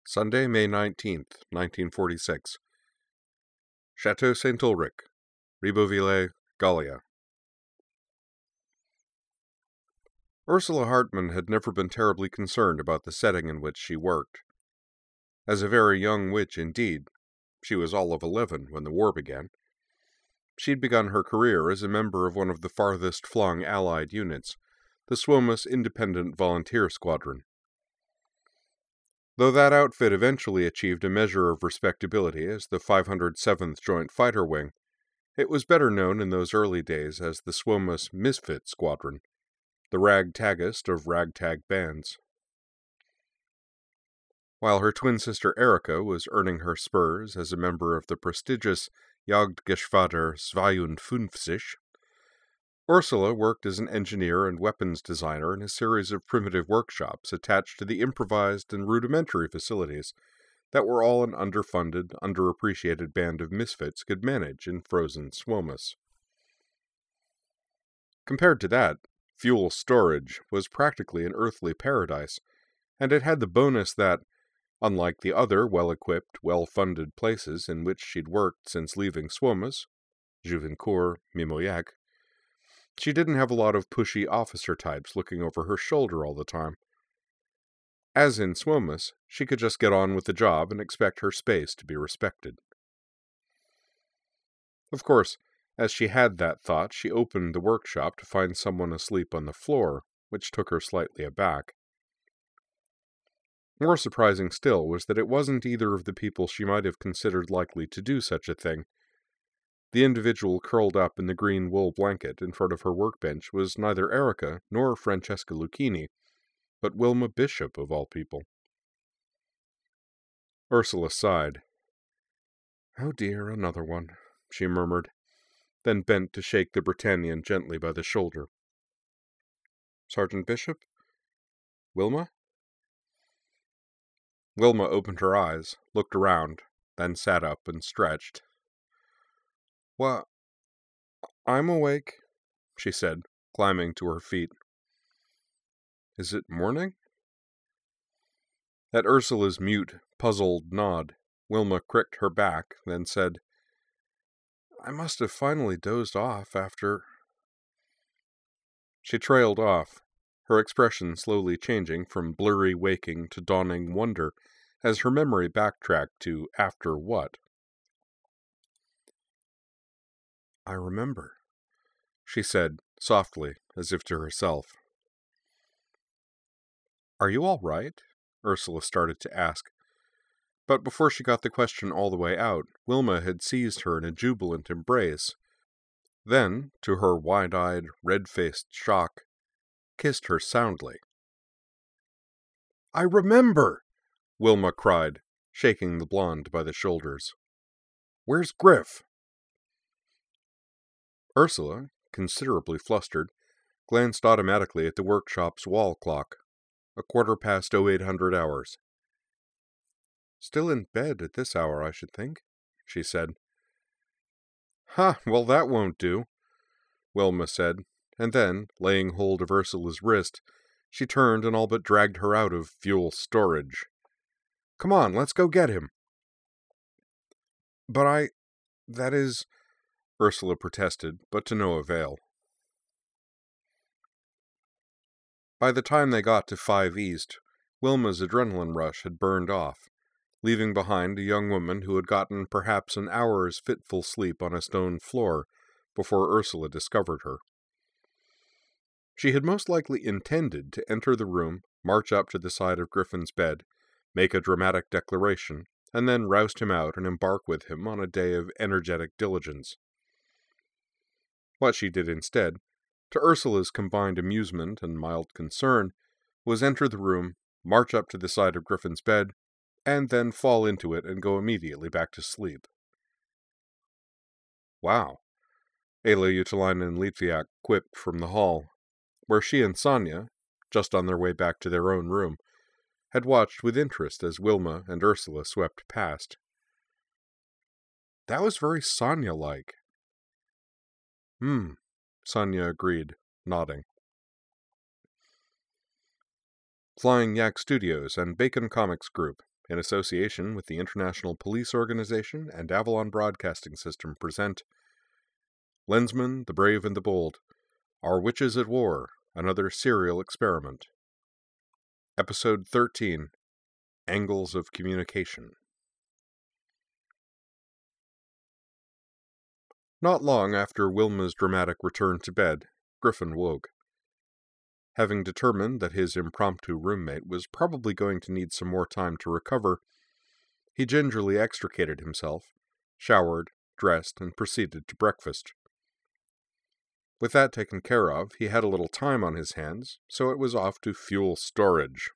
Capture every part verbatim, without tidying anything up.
Sunday, May nineteenth, nineteen forty-six. Chateau Saint-Ulrich, Ribeauvillé, Gallia. Ursula Hartmann had never been terribly concerned about the setting in which she worked. As a very young witch indeed, she was all of eleven when the war began, she'd begun her career as a member of one of the farthest-flung Allied units, the Suomus Independent Volunteer Squadron. Though that outfit eventually achieved a measure of respectability as the five hundred seventh Joint Fighter Wing, it was better known in those early days as the Suomus Misfit Squadron, the ragtaggest of ragtag bands. While her twin sister Erika was earning her spurs as a member of the prestigious Jagdgeschwader zweiundfünfzig, Ursula worked as an engineer and weapons designer in a series of primitive workshops attached to the improvised and rudimentary facilities that were all an underfunded, underappreciated band of misfits could manage in frozen Suomus. Compared to that, fuel storage was practically an earthly paradise, and it had the bonus that, unlike the other well-equipped, well-funded places in which she'd worked since leaving Suomus, Juvincourt, Mimoyac, she didn't have a lot of pushy officer types looking over her shoulder all the time. As in Suomus, she could just get on with the job and expect her space to be respected. Of course, as she had that thought, she opened the workshop to find someone asleep on the floor, which took her slightly aback. More surprising still was that it wasn't either of the people she might have considered likely to do such a thing. The individual curled up in the green wool blanket in front of her workbench was neither Erika nor Francesca Lucchini, but Wilma Bishop, of all people. Ursula sighed. "Oh dear, another one," she murmured, then bent to shake the Britannian gently by the shoulder. "Sergeant Bishop? Wilma?" Wilma opened her eyes, looked around, then sat up and stretched. "Why, I'm awake," she said, climbing to her feet. "Is it morning?" At Ursula's mute, puzzled nod, Wilma cricked her back, then said, "I must have finally dozed off after—" She trailed off, her expression slowly changing from blurry waking to dawning wonder as her memory backtracked to after what. "I remember," she said, softly, as if to herself. "Are you all right?" Ursula started to ask. But before she got the question all the way out, Wilma had seized her in a jubilant embrace, then, to her wide-eyed, red-faced shock, kissed her soundly. "I remember!" Wilma cried, shaking the blonde by the shoulders. "Where's Griff?" Ursula, considerably flustered, glanced automatically at the workshop's wall clock. A quarter past oh eight hundred hours. "Still in bed at this hour, I should think," she said. "Ha, well that won't do," Wilma said, and then, laying hold of Ursula's wrist, she turned and all but dragged her out of fuel storage. "Come on, let's go get him." "But I... that is..." Ursula protested, but to no avail. By the time they got to Five East, Wilma's adrenaline rush had burned off, leaving behind a young woman who had gotten perhaps an hour's fitful sleep on a stone floor before Ursula discovered her. She had most likely intended to enter the room, march up to the side of Griffin's bed, make a dramatic declaration, and then roust him out and embark with him on a day of energetic diligence. What she did instead, to Ursula's combined amusement and mild concern, was enter the room, march up to the side of Griffin's bed, and then fall into it and go immediately back to sleep. "Wow," Ayla Utalainen Litviak quipped from the hall, where she and Sonia, just on their way back to their own room, had watched with interest as Wilma and Ursula swept past. "That was very Sonia-like." "Hmm," Sonia agreed, nodding. Flying Yak Studios and Bacon Comics Group in association with the International Police Organization and Avalon Broadcasting System, present Lensman, the Brave and the Bold, Our Witches at War, Another Serial Experiment. Episode thirteen, Angles of Communication. Not long after Wilma's dramatic return to bed, Griffin woke. Having determined that his impromptu roommate was probably going to need some more time to recover, he gingerly extricated himself, showered, dressed, and proceeded to breakfast. With that taken care of, he had a little time on his hands, so it was off to fuel storage.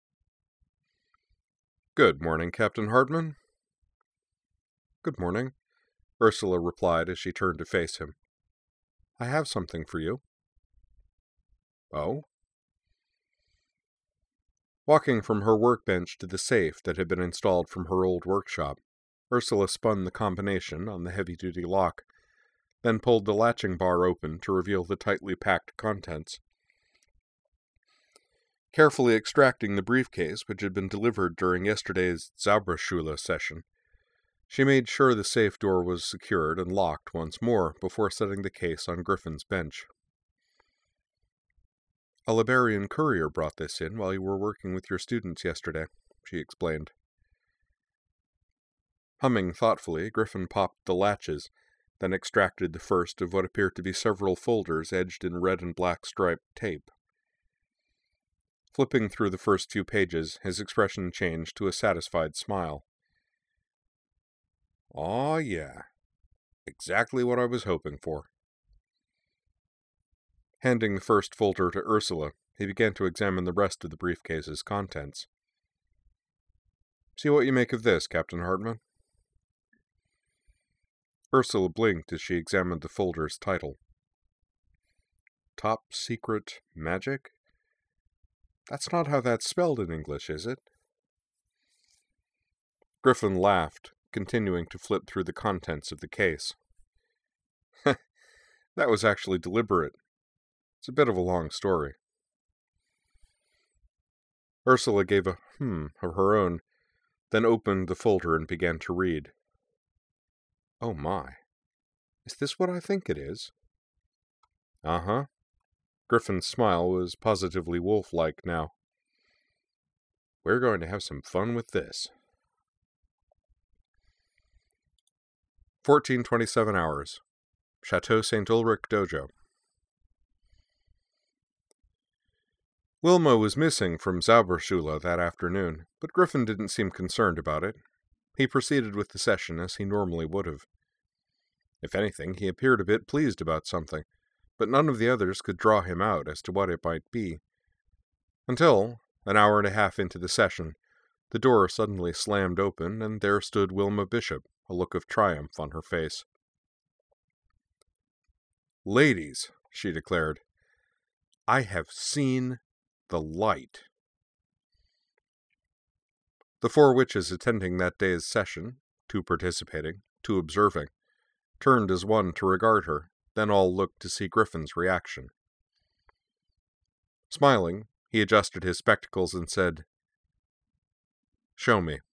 "Good morning, Captain Hartman." "Good morning," Ursula replied as she turned to face him. "I have something for you." "Oh?" Walking from her workbench to the safe that had been installed from her old workshop, Ursula spun the combination on the heavy-duty lock, then pulled the latching bar open to reveal the tightly packed contents. Carefully extracting the briefcase which had been delivered during yesterday's Zauberschule session, she made sure the safe door was secured and locked once more before setting the case on Griffin's bench. "A Liberian courier brought this in while you were working with your students yesterday," she explained. Humming thoughtfully, Griffin popped the latches, then extracted the first of what appeared to be several folders edged in red and black striped tape. Flipping through the first few pages, his expression changed to a satisfied smile. "Aw, yeah. Exactly what I was hoping for." Handing the first folder to Ursula, he began to examine the rest of the briefcase's contents. "See what you make of this, Captain Hartman." Ursula blinked as she examined the folder's title. "Top Secret Magic? That's not how that's spelled in English, is it?" Griffin laughed, continuing to flip through the contents of the case. "That was actually deliberate. It's a bit of a long story." Ursula gave a hmm of her own, then opened the folder and began to read. "Oh my. Is this what I think it is?" "Uh-huh." Griffin's smile was positively wolf-like now. "We're going to have some fun with this." fourteen twenty-seven hours. Chateau Saint Ulrich Dojo. Wilma was missing from Zauberschule that afternoon, but Griffin didn't seem concerned about it. He proceeded with the session as he normally would have. If anything, he appeared a bit pleased about something, but none of the others could draw him out as to what it might be. Until, an hour and a half into the session, the door suddenly slammed open, and there stood Wilma Bishop, a look of triumph on her face. "Ladies," she declared, "I have seen the light." The four witches attending that day's session, two participating, two observing, turned as one to regard her, then all looked to see Griffin's reaction. Smiling, he adjusted his spectacles and said, "Show me."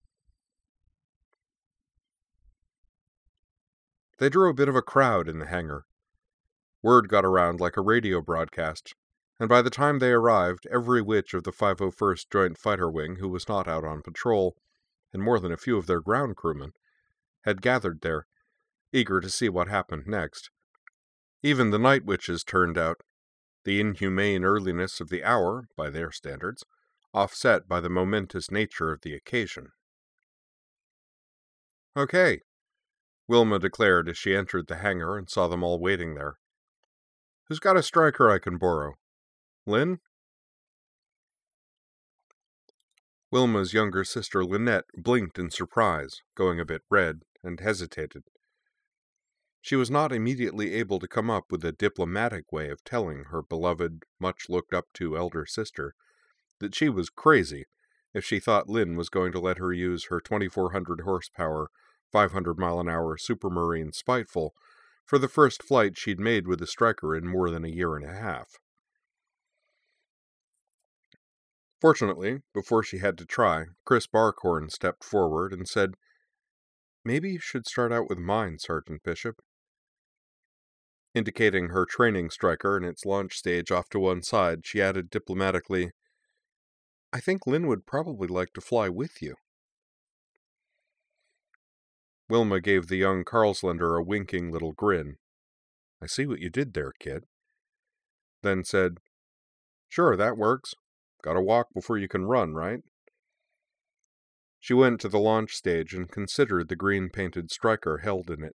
They drew a bit of a crowd in the hangar. Word got around like a radio broadcast, and by the time they arrived, every witch of the five oh first Joint Fighter Wing who was not out on patrol, and more than a few of their ground crewmen, had gathered there, eager to see what happened next. Even the night witches turned out, the inhumane earliness of the hour, by their standards, offset by the momentous nature of the occasion. "Okay," Wilma declared as she entered the hangar and saw them all waiting there. "Who's got a striker I can borrow? Lynn?" Wilma's younger sister Lynette blinked in surprise, going a bit red, and hesitated. She was not immediately able to come up with a diplomatic way of telling her beloved, much-looked-up-to elder sister that she was crazy if she thought Lynn was going to let her use her twenty-four hundred horsepower, five hundred mile an hour Supermarine Spiteful for the first flight she'd made with a striker in more than a year and a half. Fortunately, before she had to try, Chris Barkhorn stepped forward and said, "Maybe you should start out with mine, Sergeant Bishop." Indicating her training striker and its launch stage off to one side, she added diplomatically, "I think Lynn would probably like to fly with you." Wilma gave the young Karlslander a winking little grin. "I see what you did there, kid." Then said, "Sure, that works. Gotta walk before you can run, right?" She went to the launch stage and considered the green-painted striker held in it.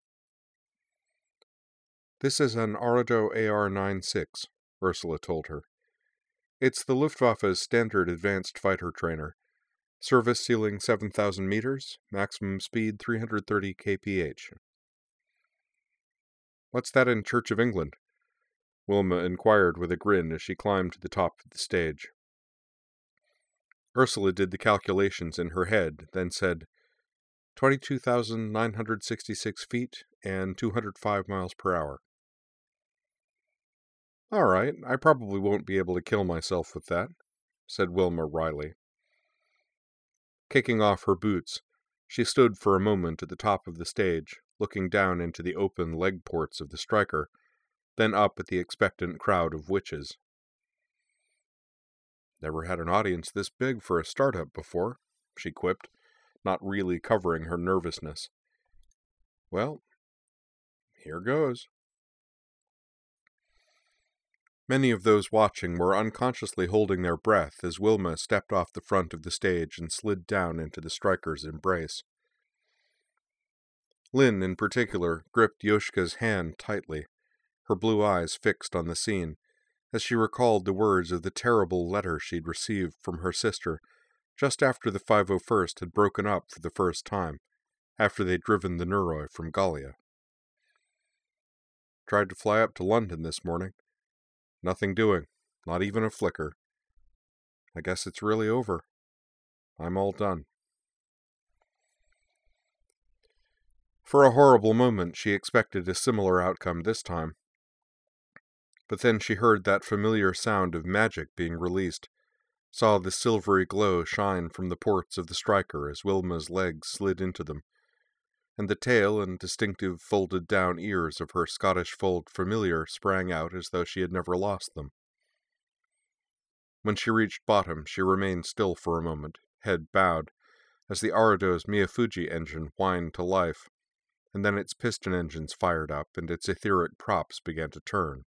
"This is an Arado A R ninety-six, Ursula told her. "It's the Luftwaffe's standard advanced fighter trainer. Service ceiling seven thousand meters, maximum speed three hundred thirty kilometers per hour. "What's that in Church of England?" Wilma inquired with a grin as she climbed to the top of the stage. Ursula did the calculations in her head, then said, twenty-two thousand nine hundred sixty-six feet and two hundred five miles per hour. "All right, I probably won't be able to kill myself with that," said Wilma wryly. Kicking off her boots, she stood for a moment at the top of the stage, looking down into the open leg ports of the striker, then up at the expectant crowd of witches. "Never had an audience this big for a startup before," she quipped, not really covering her nervousness. "Well, here goes." Many of those watching were unconsciously holding their breath as Wilma stepped off the front of the stage and slid down into the striker's embrace. Lynn, in particular, gripped Yoshka's hand tightly, her blue eyes fixed on the scene, as she recalled the words of the terrible letter she'd received from her sister just after the five oh first had broken up for the first time, after they'd driven the Nuroi from Gallia. "Tried to fly up to London this morning. Nothing doing, not even a flicker. I guess it's really over. I'm all done." For a horrible moment she expected a similar outcome this time. But then she heard that familiar sound of magic being released, saw the silvery glow shine from the ports of the striker as Wilma's legs slid into them, and the tail and distinctive folded-down ears of her Scottish fold familiar sprang out as though she had never lost them. When she reached bottom, she remained still for a moment, head bowed, as the Arado's Miyafuji engine whined to life, and then its piston engines fired up and its etheric props began to turn.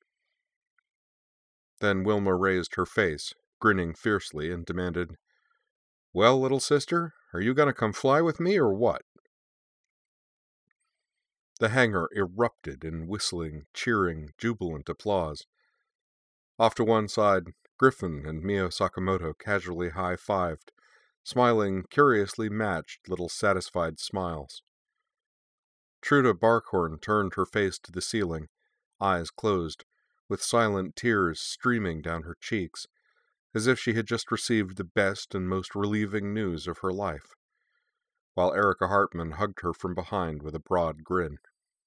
Then Wilma raised her face, grinning fiercely, and demanded, "Well, little sister, are you going to come fly with me or what?" The hangar erupted in whistling, cheering, jubilant applause. Off to one side, Griffin and Mio Sakamoto casually high-fived, smiling curiously matched little satisfied smiles. Truda Barkhorn turned her face to the ceiling, eyes closed, with silent tears streaming down her cheeks, as if she had just received the best and most relieving news of her life, while Erica Hartman hugged her from behind with a broad grin.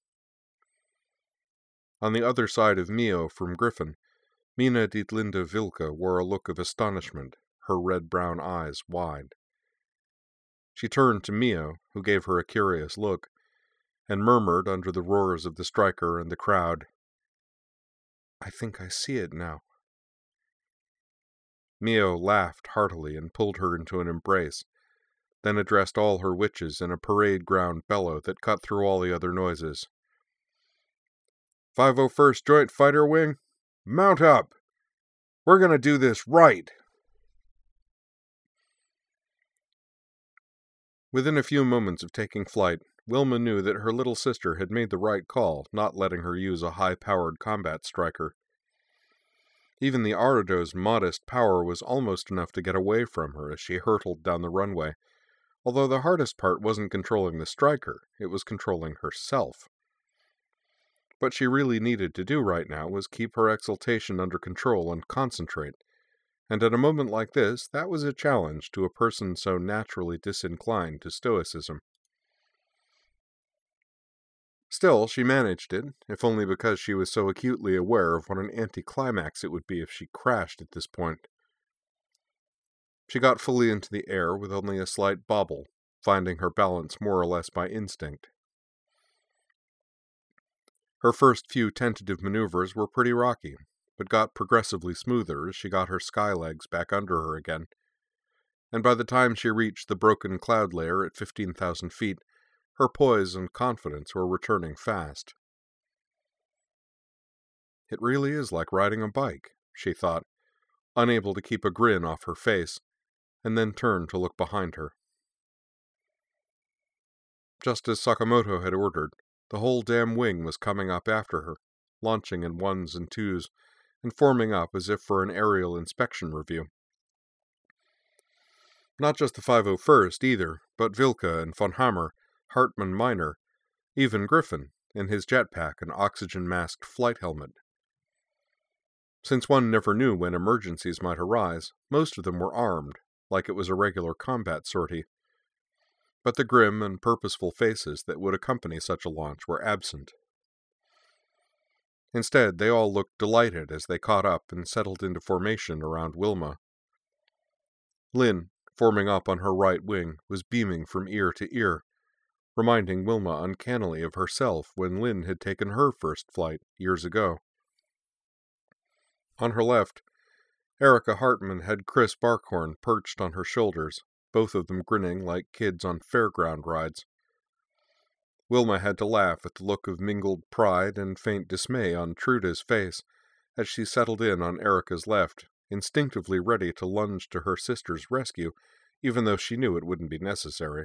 On the other side of Mio from Griffin, Mina Dietlinde Wilke wore a look of astonishment, her red-brown eyes wide. She turned to Mio, who gave her a curious look, and murmured under the roars of the striker and the crowd, "I think I see it now." Mio laughed heartily and pulled her into an embrace, then addressed all her witches in a parade ground bellow that cut through all the other noises. five oh first Joint Fighter Wing, mount up! We're going to do this right!" Within a few moments of taking flight, Wilma knew that her little sister had made the right call, not letting her use a high-powered combat striker. Even the Arado's modest power was almost enough to get away from her as she hurtled down the runway, although the hardest part wasn't controlling the striker, it was controlling herself. What she really needed to do right now was keep her exultation under control and concentrate, and at a moment like this, that was a challenge to a person so naturally disinclined to stoicism. Still, she managed it, if only because she was so acutely aware of what an anticlimax it would be if she crashed at this point. She got fully into the air with only a slight bobble, finding her balance more or less by instinct. Her first few tentative maneuvers were pretty rocky, but got progressively smoother as she got her sky legs back under her again, and by the time she reached the broken cloud layer at fifteen thousand feet, her poise and confidence were returning fast. It really is like riding a bike, she thought, unable to keep a grin off her face, and then turned to look behind her. Just as Sakamoto had ordered, the whole damn wing was coming up after her, launching in ones and twos, and forming up as if for an aerial inspection review. Not just the five oh first either, but Vilka and von Hammer, Hartmann Minor, even Griffin, in his jetpack and oxygen-masked flight helmet. Since one never knew when emergencies might arise, most of them were armed, like it was a regular combat sortie. But the grim and purposeful faces that would accompany such a launch were absent. Instead, they all looked delighted as they caught up and settled into formation around Wilma. Lynn, forming up on her right wing, was beaming from ear to ear, reminding Wilma uncannily of herself when Lynn had taken her first flight years ago. On her left, Erica Hartman had Chris Barkhorn perched on her shoulders, both of them grinning like kids on fairground rides. Wilma had to laugh at the look of mingled pride and faint dismay on Truda's face as she settled in on Erica's left, instinctively ready to lunge to her sister's rescue, even though she knew it wouldn't be necessary.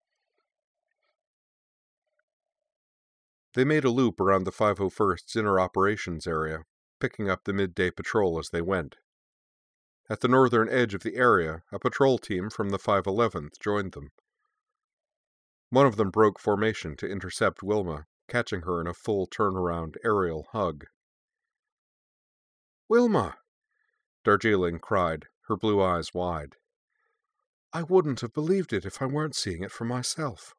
They made a loop around the five oh first's inner operations area, picking up the midday patrol as they went. At the northern edge of the area, a patrol team from the five eleventh joined them. One of them broke formation to intercept Wilma, catching her in a full turnaround aerial hug. "Wilma!" Darjeeling cried, her blue eyes wide. "I wouldn't have believed it if I weren't seeing it for myself."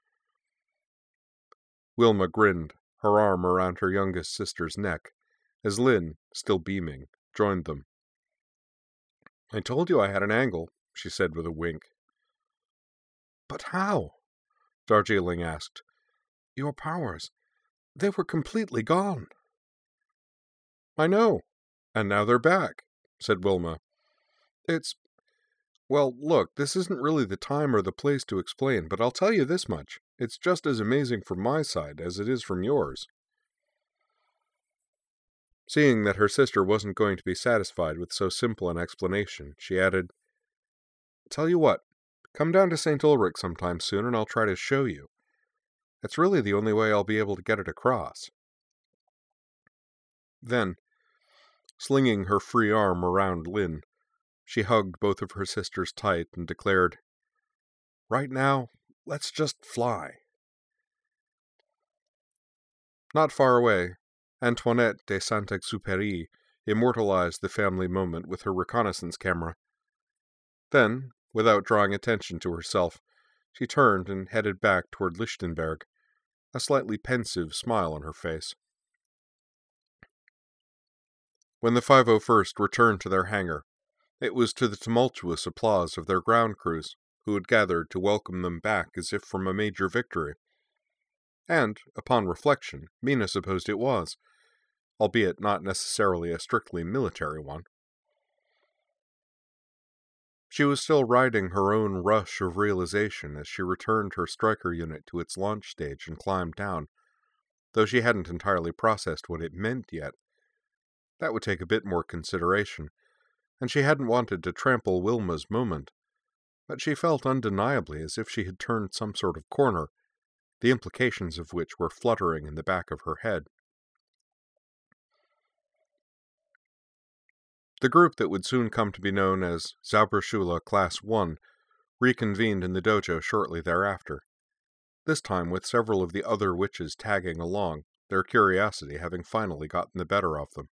Wilma grinned, her arm around her youngest sister's neck, as Lynn, still beaming, joined them. "I told you I had an angle," she said with a wink. "But how?" Darjeeling asked. "Your powers, they were completely gone." "I know, and now they're back," said Wilma. It's... Well, look, this isn't really the time or the place to explain, but I'll tell you this much. It's just as amazing from my side as it is from yours." Seeing that her sister wasn't going to be satisfied with so simple an explanation, she added, "Tell you what, come down to Saint Ulrich sometime soon and I'll try to show you. It's really the only way I'll be able to get it across." Then, slinging her free arm around Lynn, she hugged both of her sisters tight and declared, "Right now, let's just fly." Not far away, Antoinette de Saint-Exupéry immortalized the family moment with her reconnaissance camera. Then, without drawing attention to herself, she turned and headed back toward Lichtenberg, a slightly pensive smile on her face. When the five oh first returned to their hangar, it was to the tumultuous applause of their ground crews, who had gathered to welcome them back as if from a major victory. And, upon reflection, Mina supposed it was, albeit not necessarily a strictly military one. She was still riding her own rush of realization as she returned her striker unit to its launch stage and climbed down, though she hadn't entirely processed what it meant yet. That would take a bit more consideration, and she hadn't wanted to trample Wilma's moment, but she felt undeniably as if she had turned some sort of corner, the implications of which were fluttering in the back of her head. The group that would soon come to be known as Zauberschule Class one reconvened in the dojo shortly thereafter, this time with several of the other witches tagging along, their curiosity having finally gotten the better of them.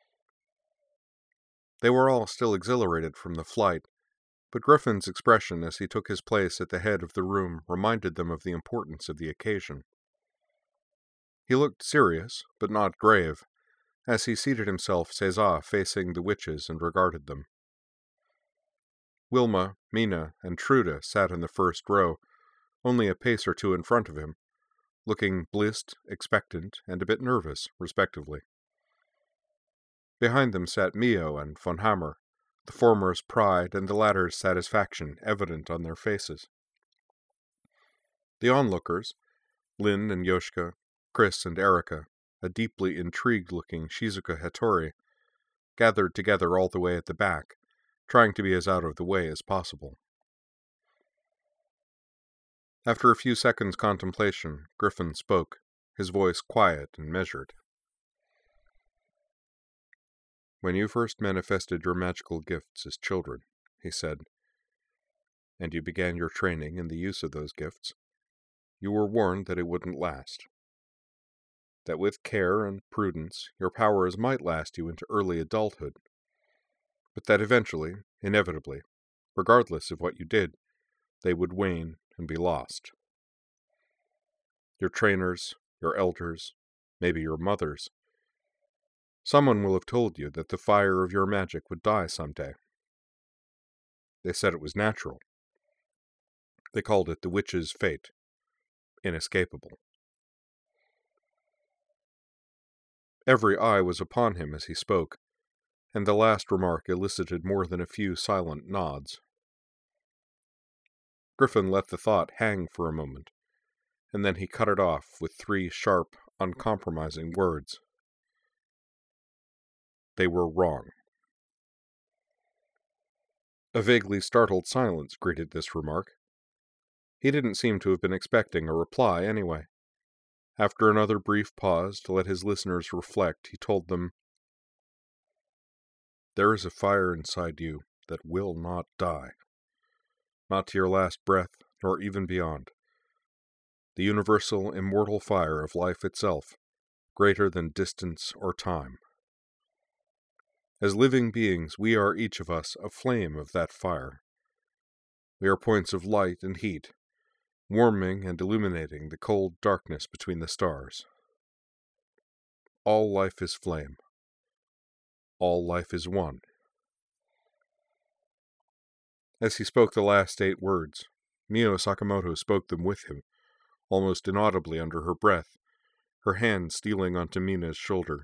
They were all still exhilarated from the flight, but Griffin's expression as he took his place at the head of the room reminded them of the importance of the occasion. He looked serious, but not grave, as he seated himself seiza facing the witches and regarded them. Wilma, Mina, and Trude sat in the first row, only a pace or two in front of him, looking blissed, expectant, and a bit nervous, respectively. Behind them sat Mio and von Hammer, the former's pride and the latter's satisfaction evident on their faces. The onlookers, Lin and Yoshika, Chris and Erika, a deeply intrigued-looking Shizuka Hattori, gathered together all the way at the back, trying to be as out of the way as possible. After a few seconds' contemplation, Griffin spoke, his voice quiet and measured. "When you first manifested your magical gifts as children," he said, "and you began your training in the use of those gifts, you were warned that it wouldn't last. That with care and prudence, your powers might last you into early adulthood, but that eventually, inevitably, regardless of what you did, they would wane and be lost. Your trainers, your elders, maybe your mothers, someone will have told you that the fire of your magic would die someday. They said it was natural. They called it the witch's fate, inescapable." Every eye was upon him as he spoke, and the last remark elicited more than a few silent nods. Griffin let the thought hang for a moment, and then he cut it off with three sharp, uncompromising words. They were wrong. A vaguely startled silence greeted this remark. He didn't seem to have been expecting a reply anyway. After another brief pause to let his listeners reflect, he told them, "There is a fire inside you that will not die. Not to your last breath, nor even beyond. The universal, immortal fire of life itself, greater than distance or time. As living beings, we are each of us a flame of that fire. We are points of light and heat, warming and illuminating the cold darkness between the stars. All life is flame. All life is one." As he spoke the last eight words, Mio Sakamoto spoke them with him, almost inaudibly under her breath, her hand stealing onto Mina's shoulder.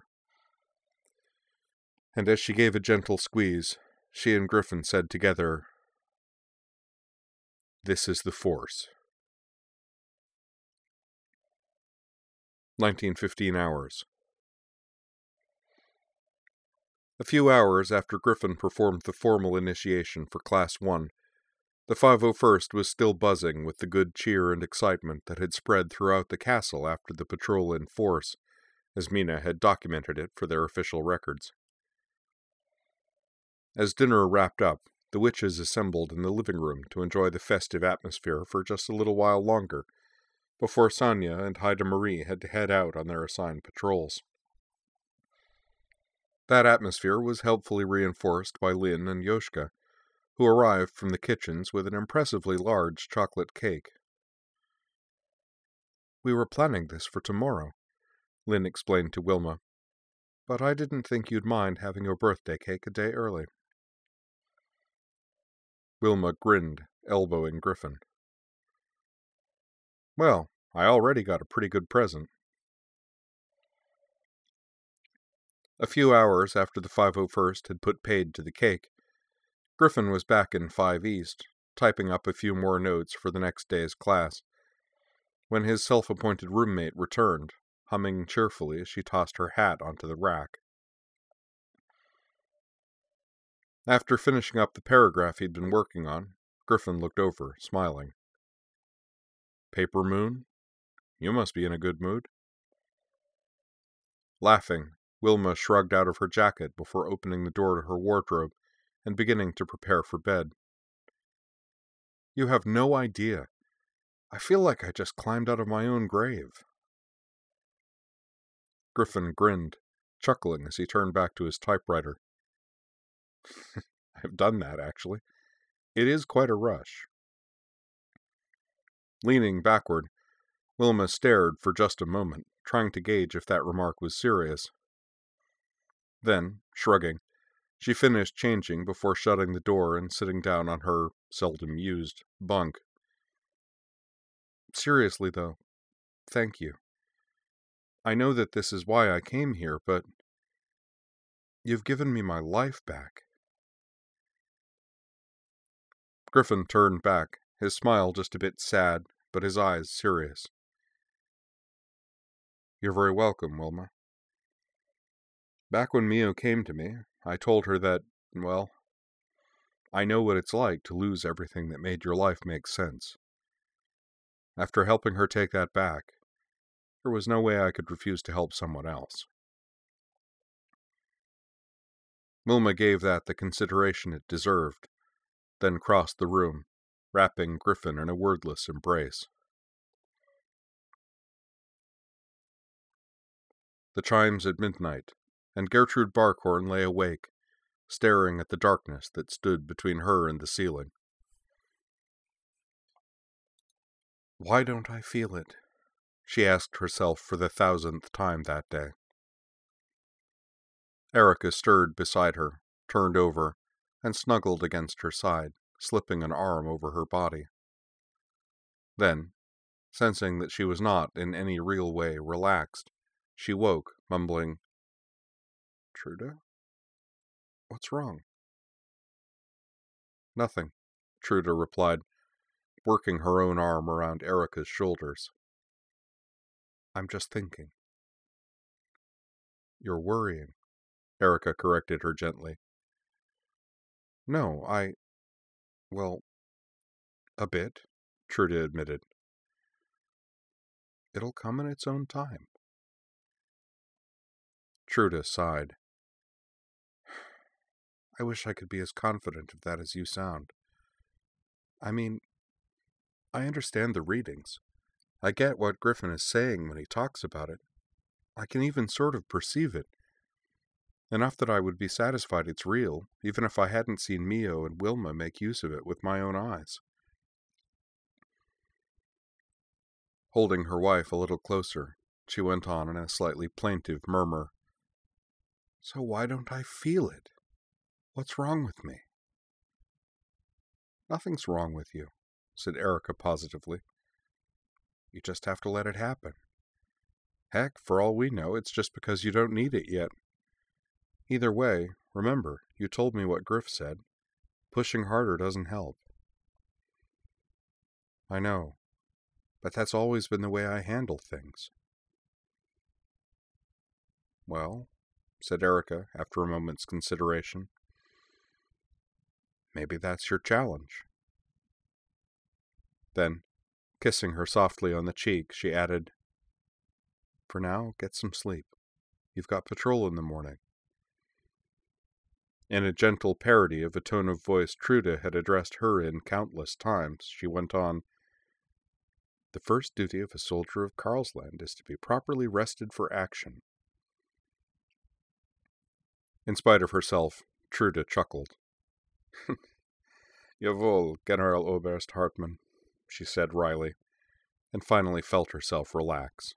And as she gave a gentle squeeze, she and Griffin said together, "This is the Force." nineteen fifteen hours. A few hours after Griffin performed the formal initiation for Class one, the five oh first was still buzzing with the good cheer and excitement that had spread throughout the castle after the patrol in force, as Mina had documented it for their official records. As dinner wrapped up, the witches assembled in the living room to enjoy the festive atmosphere for just a little while longer, before Sonia and Haida Marie had to head out on their assigned patrols. That atmosphere was helpfully reinforced by Lin and Yoshika, who arrived from the kitchens with an impressively large chocolate cake. "We were planning this for tomorrow," Lin explained to Wilma, "but I didn't think you'd mind having your birthday cake a day early." Wilma grinned, elbowing Griffin. "Well, I already got a pretty good present." A few hours after the five oh first had put paid to the cake, Griffin was back in five East, typing up a few more notes for the next day's class, when his self-appointed roommate returned, humming cheerfully as she tossed her hat onto the rack. After finishing up the paragraph he'd been working on, Griffin looked over, smiling. "Paper Moon? You must be in a good mood." Laughing, Wilma shrugged out of her jacket before opening the door to her wardrobe and beginning to prepare for bed. "You have no idea. I feel like I just climbed out of my own grave." Griffin grinned, chuckling as he turned back to his typewriter. "I've done that, actually. It is quite a rush." Leaning backward, Wilma stared for just a moment, trying to gauge if that remark was serious. Then, shrugging, She finished changing before shutting the door and sitting down on her seldom-used bunk. Seriously, though, thank you. I know that this is why I came here, but you've given me my life back. Griffin turned back, his smile just a bit sad, but his eyes serious. You're very welcome, Wilma. Back when Mio came to me, I told her that, well, I know what it's like to lose everything that made your life make sense. After helping her take that back, there was no way I could refuse to help someone else. Wilma gave that the consideration it deserved, then crossed the room, wrapping Griffin in a wordless embrace. The chimes at midnight, and Gertrude Barkhorn lay awake, staring at the darkness that stood between her and the ceiling. Why don't I feel it? She asked herself for the thousandth time that day. Erica stirred beside her, turned over, and snuggled against her side, slipping an arm over her body. Then, sensing that she was not in any real way relaxed, she woke, mumbling, Truda? What's wrong? Nothing, Truda replied, working her own arm around Erica's shoulders. I'm just thinking. You're worrying, Erica corrected her gently. No, I... well, a bit, Truda admitted. It'll come in its own time. Truda sighed. I wish I could be as confident of that as you sound. I mean, I understand the readings. I get what Griffin is saying when he talks about it. I can even sort of perceive it. Enough that I would be satisfied it's real, even if I hadn't seen Mio and Wilma make use of it with my own eyes. Holding her wife a little closer, she went on in a slightly plaintive murmur. So why don't I feel it? What's wrong with me? Nothing's wrong with you, said Erica positively. You just have to let it happen. Heck, for all we know, it's just because you don't need it yet. Either way, remember, you told me what Griff said. Pushing harder doesn't help. I know, but that's always been the way I handle things. Well, said Erica after a moment's consideration, maybe that's your challenge. Then, kissing her softly on the cheek, she added, For now, get some sleep. You've got patrol in the morning. In a gentle parody of a tone of voice Truda had addressed her in countless times, she went on, The first duty of a soldier of Carlsland is to be properly rested for action. In spite of herself, Truda chuckled. Jawohl, General Oberst Hartmann, she said wryly, and finally felt herself relax.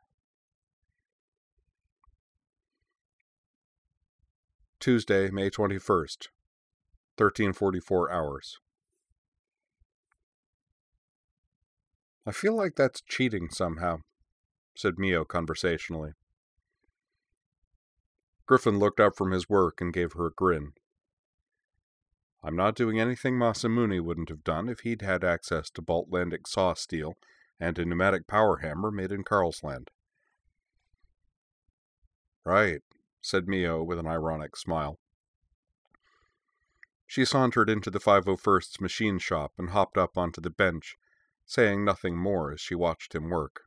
Tuesday, May twenty-first, thirteen forty-four hours. I feel like that's cheating somehow, said Mio conversationally. Griffin looked up from his work and gave her a grin. I'm not doing anything Masamune wouldn't have done if he'd had access to Baltlandic saw steel and a pneumatic power hammer made in Carlsland. Right, said Mio with an ironic smile. She sauntered into the five oh first's machine shop and hopped up onto the bench, saying nothing more as she watched him work.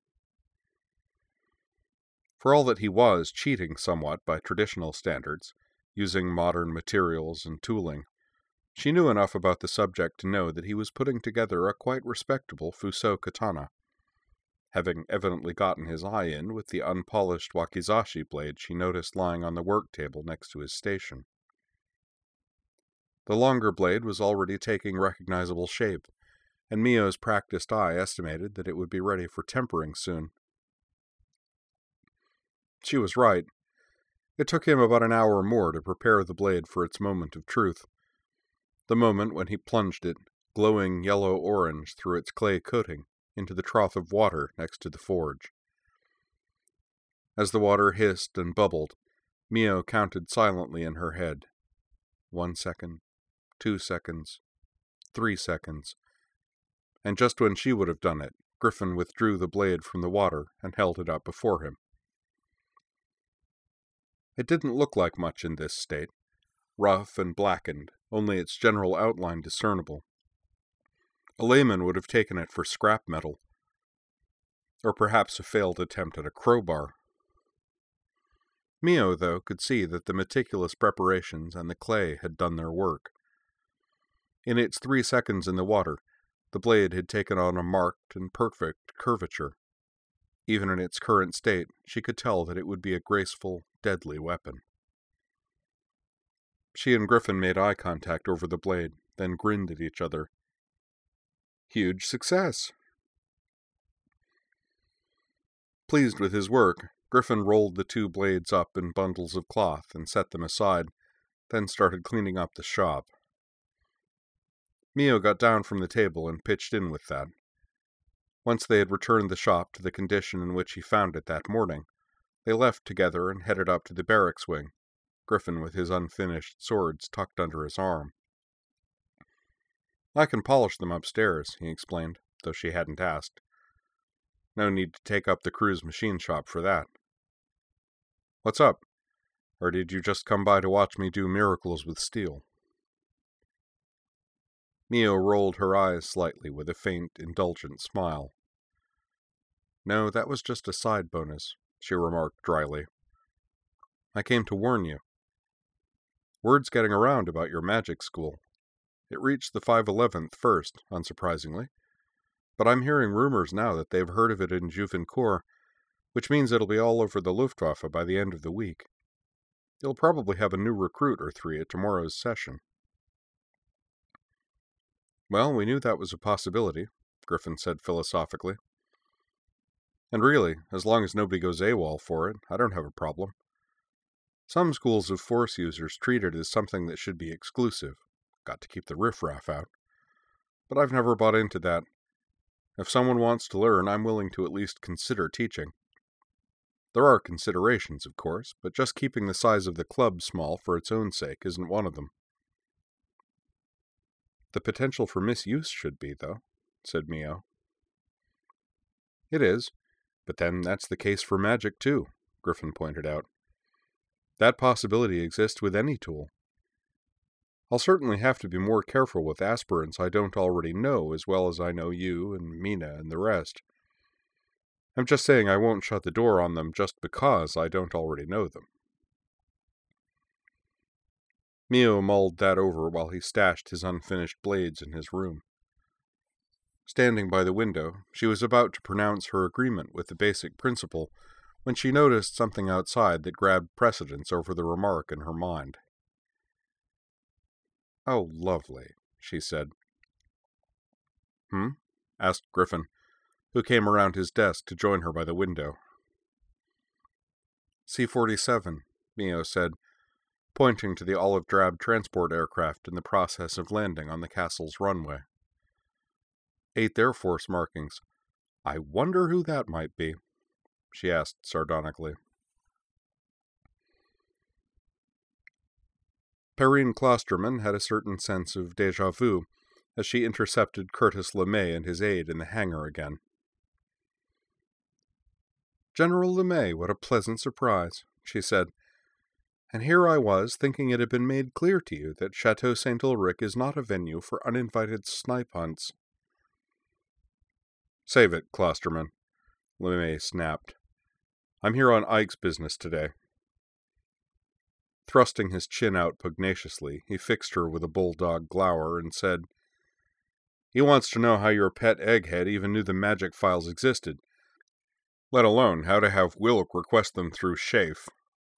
For all that he was cheating somewhat by traditional standards, using modern materials and tooling, she knew enough about the subject to know that he was putting together a quite respectable Fuso katana, having evidently gotten his eye in with the unpolished wakizashi blade she noticed lying on the work table next to his station. The longer blade was already taking recognizable shape, and Mio's practiced eye estimated that it would be ready for tempering soon. She was right. It took him about an hour more to prepare the blade for its moment of truth, the moment when he plunged it, glowing yellow-orange through its clay coating, into the trough of water next to the forge. As the water hissed and bubbled, Mio counted silently in her head. One second, two seconds, three seconds. And just when she would have done it, Griffin withdrew the blade from the water and held it up before him. It didn't look like much in this state, rough and blackened, only its general outline discernible. A layman would have taken it for scrap metal, or perhaps a failed attempt at a crowbar. Mio, though, could see that the meticulous preparations and the clay had done their work. In its three seconds in the water, the blade had taken on a marked and perfect curvature. Even in its current state, she could tell that it would be a graceful, deadly weapon. She and Griffin made eye contact over the blade, then grinned at each other. Huge success! Pleased with his work, Griffin rolled the two blades up in bundles of cloth and set them aside, then started cleaning up the shop. Mio got down from the table and pitched in with that. Once they had returned the shop to the condition in which he found it that morning, they left together and headed up to the barracks wing, Griffin with his unfinished swords tucked under his arm. "I can polish them upstairs," he explained, though she hadn't asked. "No need to take up the crew's machine shop for that." "What's up? Or did you just come by to watch me do miracles with steel?" Mio rolled her eyes slightly with a faint, indulgent smile. "No, that was just a side bonus," she remarked dryly. "I came to warn you. Word's getting around about your magic school. It reached the five eleventh first, unsurprisingly, but I'm hearing rumors now that they've heard of it in Juvincourt, which means it'll be all over the Luftwaffe by the end of the week. You'll probably have a new recruit or three at tomorrow's session." "Well, we knew that was a possibility," Griffin said philosophically. "And really, as long as nobody goes AWOL for it, I don't have a problem. Some schools of Force users treat it as something that should be exclusive. Got to keep the riffraff out. But I've never bought into that. If someone wants to learn, I'm willing to at least consider teaching. There are considerations, of course, but just keeping the size of the club small for its own sake isn't one of them." "The potential for misuse should be, though," said Mio. "It is, but then that's the case for magic, too," Griffin pointed out. "That possibility exists with any tool. I'll certainly have to be more careful with aspirants I don't already know as well as I know you and Mina and the rest. I'm just saying I won't shut the door on them just because I don't already know them." Mio mulled that over while he stashed his unfinished blades in his room. Standing by the window, she was about to pronounce her agreement with the basic principle when she noticed something outside that grabbed precedence over the remark in her mind. "Oh, lovely," she said. "Hmm?" asked Griffin, who came around his desk to join her by the window. C forty-seven, Mio said, pointing to the olive-drab transport aircraft in the process of landing on the castle's runway. "Eighth Air Force markings. I wonder who that might be," she asked sardonically. Perrine Klosterman had a certain sense of déjà vu as she intercepted Curtis LeMay and his aide in the hangar again. "General LeMay, what a pleasant surprise," she said. "And here I was, thinking it had been made clear to you that Chateau Saint Ulrich is not a venue for uninvited snipe hunts." "Save it, Klosterman," LeMay snapped. "I'm here on Ike's business today." Thrusting his chin out pugnaciously, he fixed her with a bulldog glower and said, "He wants to know how your pet egghead even knew the magic files existed, let alone how to have Wilk request them through Shafe."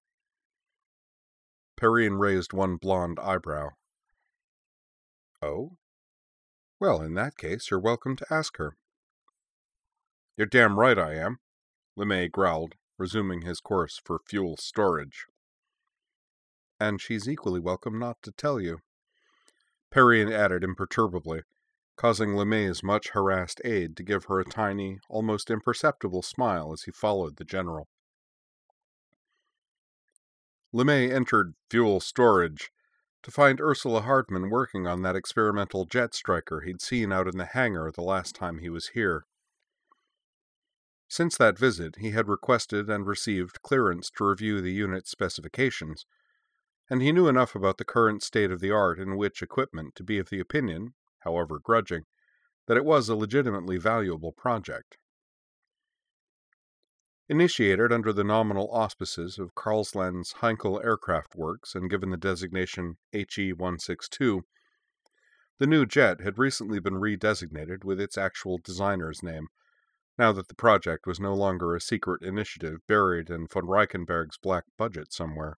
Perrine raised one blonde eyebrow. "Oh? Well, in that case, you're welcome to ask her." "You're damn right I am," LeMay growled, resuming his course for fuel storage. and she's equally welcome not to tell you," Perrine added imperturbably, causing LeMay's much harassed aide to give her a tiny, almost imperceptible smile as he followed the general. LeMay entered fuel storage to find Ursula Hartman working on that experimental jet striker he'd seen out in the hangar the last time he was here. Since that visit, he had requested and received clearance to review the unit's specifications, and he knew enough about the current state of the art in which equipment to be of the opinion, however grudging, that it was a legitimately valuable project. Initiated under the nominal auspices of Karlsland's Heinkel Aircraft Works and given the designation H E one sixty-two, the new jet had recently been redesignated with its actual designer's name, now that the project was no longer a secret initiative buried in von Reichenberg's black budget somewhere.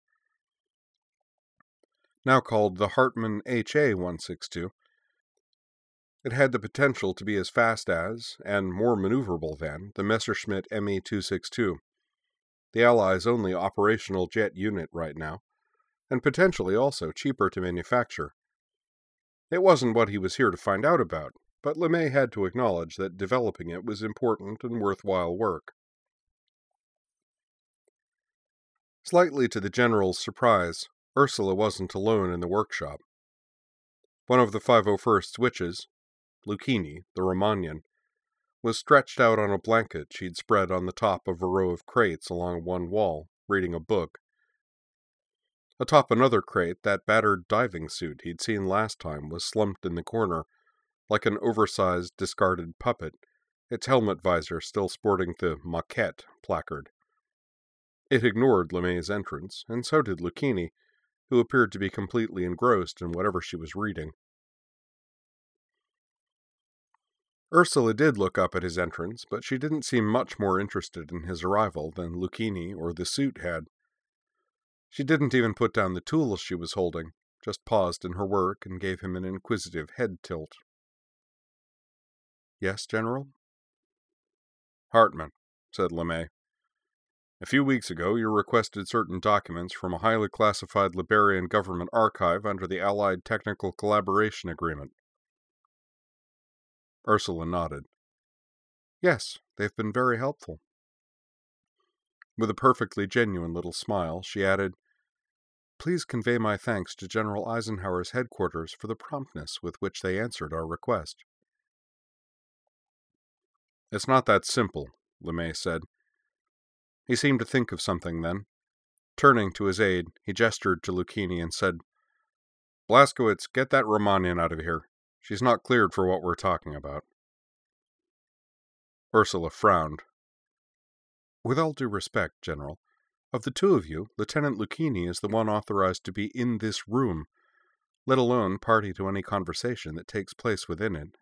Now called the Hartmann H A one sixty-two, it had the potential to be as fast as, and more maneuverable than, the Messerschmitt M E two sixty-two, the Allies' only operational jet unit right now, and potentially also cheaper to manufacture. It wasn't what he was here to find out about, but LeMay had to acknowledge that developing it was important and worthwhile work. Slightly to the general's surprise, Ursula wasn't alone in the workshop. One of the five oh first switches, Lucchini, the Romanian, was stretched out on a blanket she'd spread on the top of a row of crates along one wall, reading a book. Atop another crate, that battered diving suit he'd seen last time was slumped in the corner, like an oversized, discarded puppet, its helmet visor still sporting the Maquette placard. It ignored LeMay's entrance, and so did Lucchini, who appeared to be completely engrossed in whatever she was reading. Ursula did look up at his entrance, but she didn't seem much more interested in his arrival than Lucchini or the suit had. She didn't even put down the tools she was holding, just paused in her work and gave him an inquisitive head tilt. "Yes, General?" "Hartman," said LeMay. "A few weeks ago you requested certain documents from a highly classified Liberian government archive under the Allied Technical Collaboration Agreement." Ursula nodded. "Yes, they've been very helpful." With a perfectly genuine little smile, she added, "Please convey my thanks to General Eisenhower's headquarters for the promptness with which they answered our request." "It's not that simple," LeMay said. He seemed to think of something then. Turning to his aide, he gestured to Lucchini and said, "Blaskowitz, get that Romanian out of here. She's not cleared for what we're talking about." Ursula frowned. "With all due respect, General, of the two of you, Lieutenant Lucchini is the one authorized to be in this room, let alone party to any conversation that takes place within it."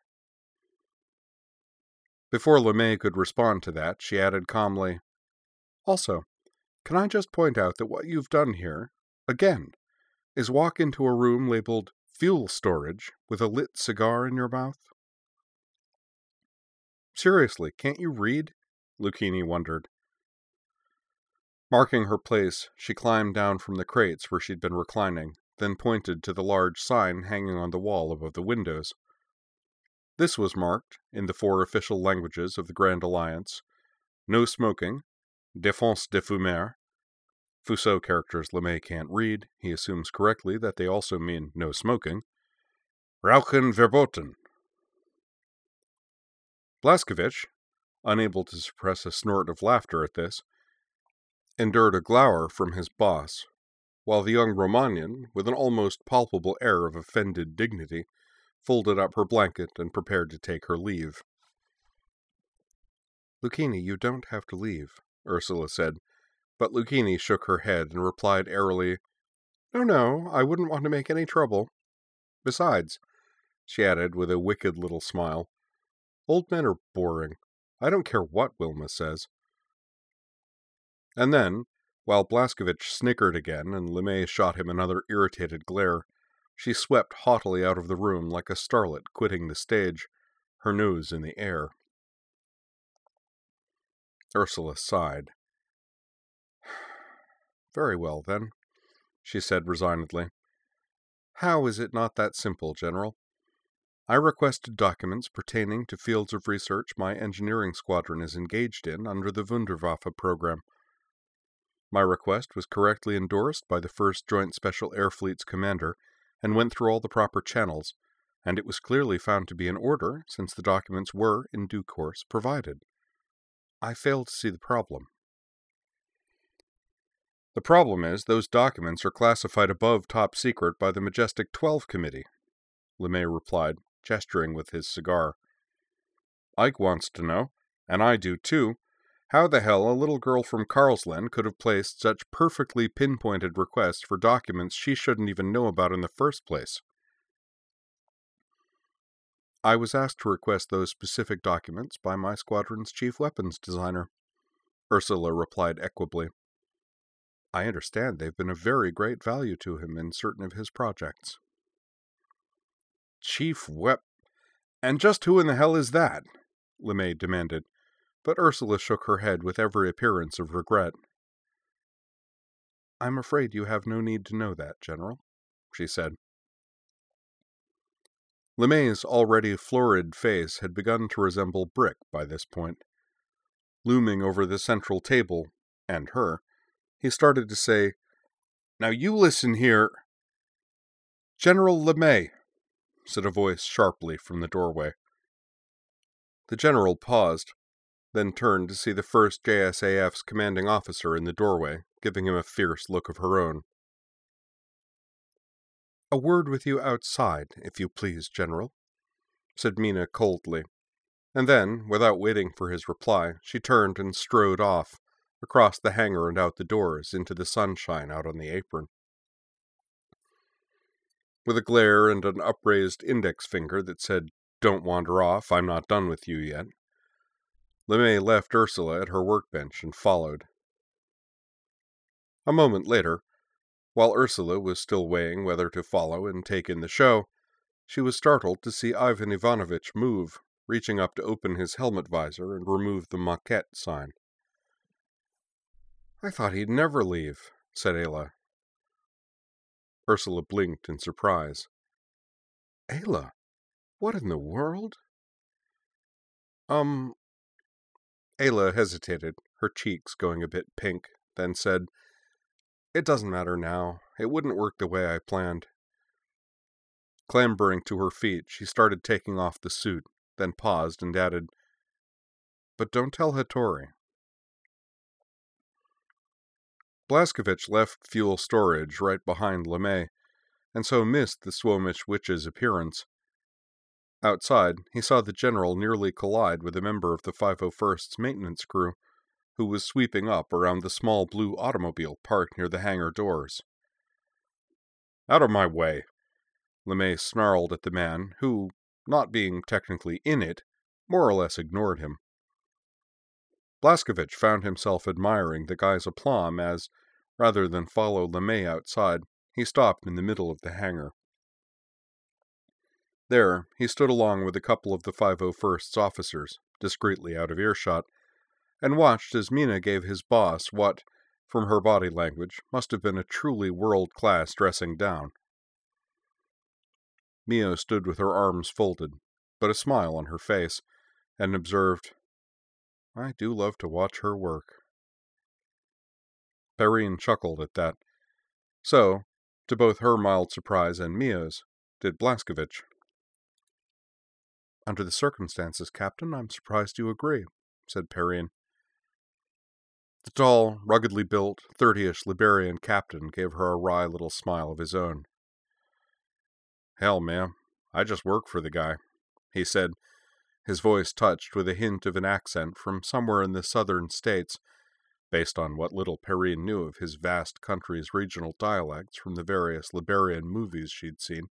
Before LeMay could respond to that, she added calmly, "Also, can I just point out that what you've done here, again, is walk into a room labeled fuel storage with a lit cigar in your mouth?" "Seriously, can't you read?" Lucchini wondered. Marking her place, she climbed down from the crates where she'd been reclining, then pointed to the large sign hanging on the wall above the windows. This was marked, in the four official languages of the Grand Alliance, "No smoking," "Défense des fumeurs." Fusseau characters LeMay can't read. He assumes correctly that they also mean no smoking. "Rauchen verboten." Blaskovich, unable to suppress a snort of laughter at this, endured a glower from his boss, while the young Romanian, with an almost palpable air of offended dignity, folded up her blanket and prepared to take her leave. "Lucchini, you don't have to leave," Ursula said, but Lucchini shook her head and replied airily, "No, no, I wouldn't want to make any trouble. Besides," she added with a wicked little smile, "old men are boring. I don't care what Wilma says." And then, while Blaskovich snickered again and LeMay shot him another irritated glare, she swept haughtily out of the room like a starlet quitting the stage, her nose in the air. Ursula sighed. "Very well, then. she said resignedly. How is it not that simple, General? I requested documents pertaining to fields of research my engineering squadron is engaged in under the Wunderwaffe program. My request was correctly endorsed by the first Joint Special Air Fleet's commander and went through all the proper channels, and it was clearly found to be in order since the documents were, in due course, provided. I fail to see the problem. The problem is those documents are classified above top secret by the Majestic Twelve Committee, LeMay replied, gesturing with his cigar. Ike wants to know, and I do too, how the hell a little girl from Carlsland could have placed such perfectly pinpointed requests for documents she shouldn't even know about in the first place. I was asked to request those specific documents by my squadron's chief weapons designer, Ursula replied equably. I understand they've been of very great value to him in certain of his projects. Chief Wep... And just who in the hell is that? LeMay demanded, but Ursula shook her head with every appearance of regret. I'm afraid you have no need to know that, General, she said. LeMay's already florid face had begun to resemble brick by this point. Looming over the central table, and her, he started to say, Now you listen here. General LeMay, said a voice sharply from the doorway. The general paused, then turned to see the first J S A F's commanding officer in the doorway, giving him a fierce look of her own. A word with you outside, if you please, General, said Mina coldly, and then, without waiting for his reply, she turned and strode off, across the hangar and out the doors, into the sunshine out on the apron. With a glare and an upraised index finger that said, Don't wander off, I'm not done with you yet, LeMay left Ursula at her workbench and followed. A moment later, while Ursula was still weighing whether to follow and take in the show, she was startled to see Ivan Ivanovich move, reaching up to open his helmet visor and remove the maquette sign. I thought he'd never leave, said Ayla. Ursula blinked in surprise. Ayla, what in the world? Um... Ayla hesitated, her cheeks going a bit pink, then said, It doesn't matter now. It wouldn't work the way I planned. Clambering to her feet, she started taking off the suit, then paused and added, But don't tell Hattori. Blaskovich left fuel storage right behind LeMay, and so missed the Swomish witch's appearance. Outside, he saw the general nearly collide with a member of the five oh first's maintenance crew, who was sweeping up around the small blue automobile parked near the hangar doors. Out of my way, LeMay snarled at the man, who, not being technically in it, more or less ignored him. Blaskovich found himself admiring the guy's aplomb as, rather than follow LeMay outside, he stopped in the middle of the hangar. There, he stood along with a couple of the five oh first's officers, discreetly out of earshot, and watched as Mina gave his boss what, from her body language, must have been a truly world-class dressing down. Mio stood with her arms folded, but a smile on her face, and observed, I do love to watch her work. Perrine chuckled at that. So, to both her mild surprise and Mio's, did Blaskovich. Under the circumstances, Captain, I'm surprised you agree, said Perrine. The tall, ruggedly built, thirty-ish Liberian captain gave her a wry little smile of his own. Hell, ma'am, I just work for the guy, he said, his voice touched with a hint of an accent from somewhere in the southern states, based on what little Perrine knew of his vast country's regional dialects from the various Liberian movies she'd seen.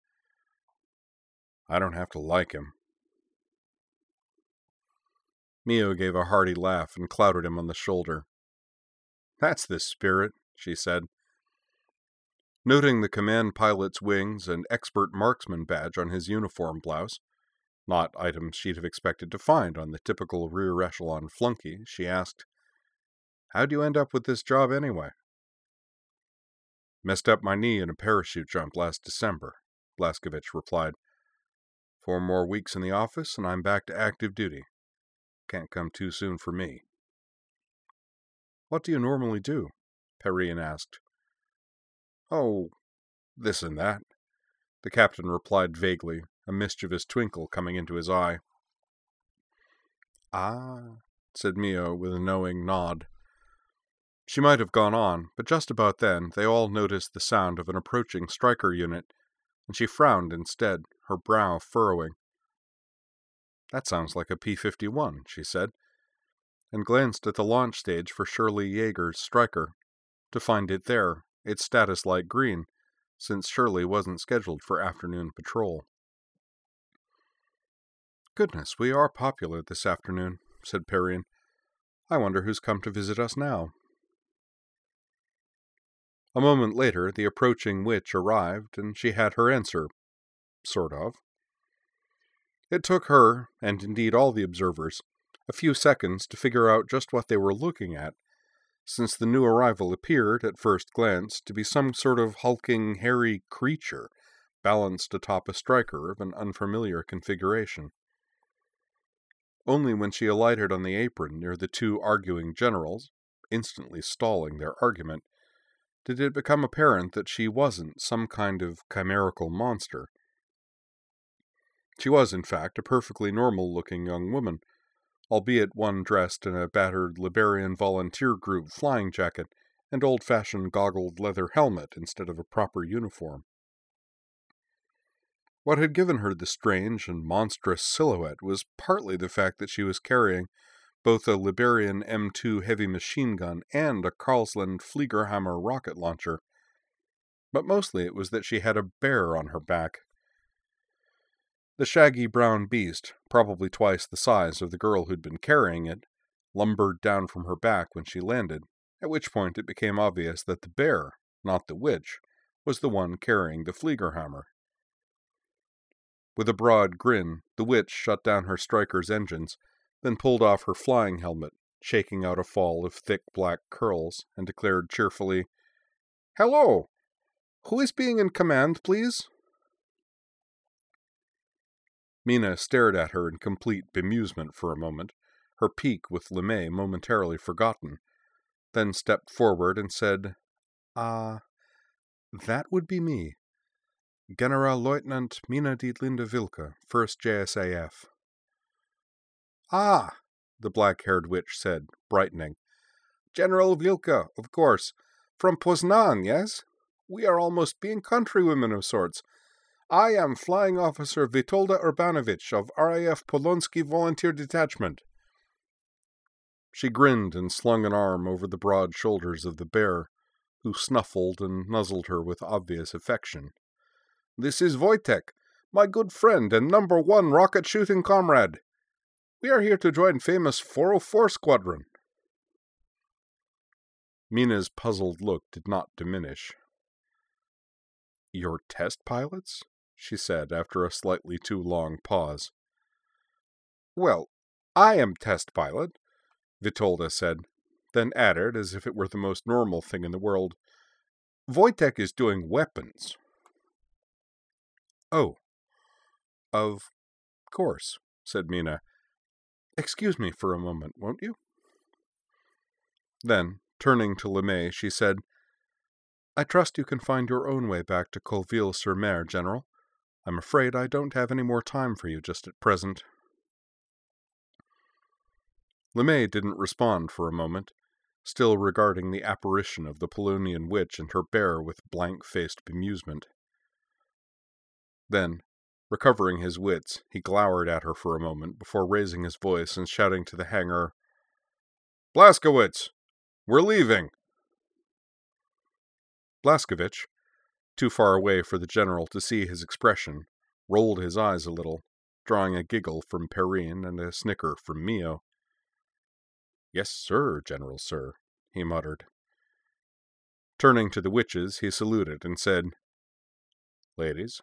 I don't have to like him. Mio gave a hearty laugh and clouted him on the shoulder. That's the spirit, she said. Noting the command pilot's wings and expert marksman badge on his uniform blouse, not items she'd have expected to find on the typical rear echelon flunky, she asked, How'd you end up with this job anyway? Messed up my knee in a parachute jump last December, Blaskovich replied. Four more weeks in the office, and I'm back to active duty. Can't come too soon for me. What do you normally do? Perrine asked. Oh, this and that, the captain replied vaguely, a mischievous twinkle coming into his eye. Ah, said Mio with a knowing nod. She might have gone on, but just about then they all noticed the sound of an approaching striker unit, and she frowned instead, her brow furrowing. That sounds like a P fifty-one, she said, and glanced at the launch stage for Shirley Yeager's Striker, to find it there, its status light green, since Shirley wasn't scheduled for afternoon patrol. Goodness, we are popular this afternoon, said Perrine. I wonder who's come to visit us now. A moment later, the approaching witch arrived, and she had her answer. Sort of. It took her, and indeed all the observers, a few seconds to figure out just what they were looking at, since the new arrival appeared, at first glance, to be some sort of hulking, hairy creature balanced atop a striker of an unfamiliar configuration. Only when she alighted on the apron near the two arguing generals, instantly stalling their argument, did it become apparent that she wasn't some kind of chimerical monster. She was, in fact, a perfectly normal-looking young woman, albeit one dressed in a battered Liberian volunteer group flying jacket and old-fashioned goggled leather helmet instead of a proper uniform. What had given her the strange and monstrous silhouette was partly the fact that she was carrying both a Liberian M two heavy machine gun and a Karlsland Fliegerhammer rocket launcher, but mostly it was that she had a bear on her back. The shaggy brown beast, probably twice the size of the girl who'd been carrying it, lumbered down from her back when she landed, at which point it became obvious that the bear, not the witch, was the one carrying the Fliegerhammer. With a broad grin, the witch shut down her striker's engines, then pulled off her flying helmet, shaking out a fall of thick black curls, and declared cheerfully, "Hello! Who is being in command, please?" Mina stared at her in complete bemusement for a moment, her pique with LeMay momentarily forgotten, then stepped forward and said, Ah, uh, that would be me. Generalleutnant Mina Dietlinde Wilke, first J S A F. Ah, the black-haired witch said, brightening. General Wilke, of course. From Poznan, yes? We are almost being countrywomen of sorts. I am Flying Officer Vitolda Urbanovich of R A F Polonsky Volunteer Detachment. She grinned and slung an arm over the broad shoulders of the bear, who snuffled and nuzzled her with obvious affection. This is Wojtek, my good friend and number one rocket-shooting comrade. We are here to join famous four oh four Squadron. Mina's puzzled look did not diminish. You're test pilots? She said after a slightly too long pause. Well, I am test pilot, Vitolda said, then added, as if it were the most normal thing in the world, Wojtek is doing weapons. Oh, of course, said Mina. Excuse me for a moment, won't you? Then, turning to LeMay, she said, I trust you can find your own way back to Colville-sur-Mer, General. I'm afraid I don't have any more time for you just at present. LeMay didn't respond for a moment, still regarding the apparition of the Polonian witch and her bear with blank-faced bemusement. Then, recovering his wits, he glowered at her for a moment before raising his voice and shouting to the hangar, Blaskowitz! We're leaving! Blaskovich, too far away for the general to see his expression, rolled his eyes a little, drawing a giggle from Perrine and a snicker from Mio. Yes, sir, General, sir, he muttered. Turning to the witches, he saluted and said, Ladies.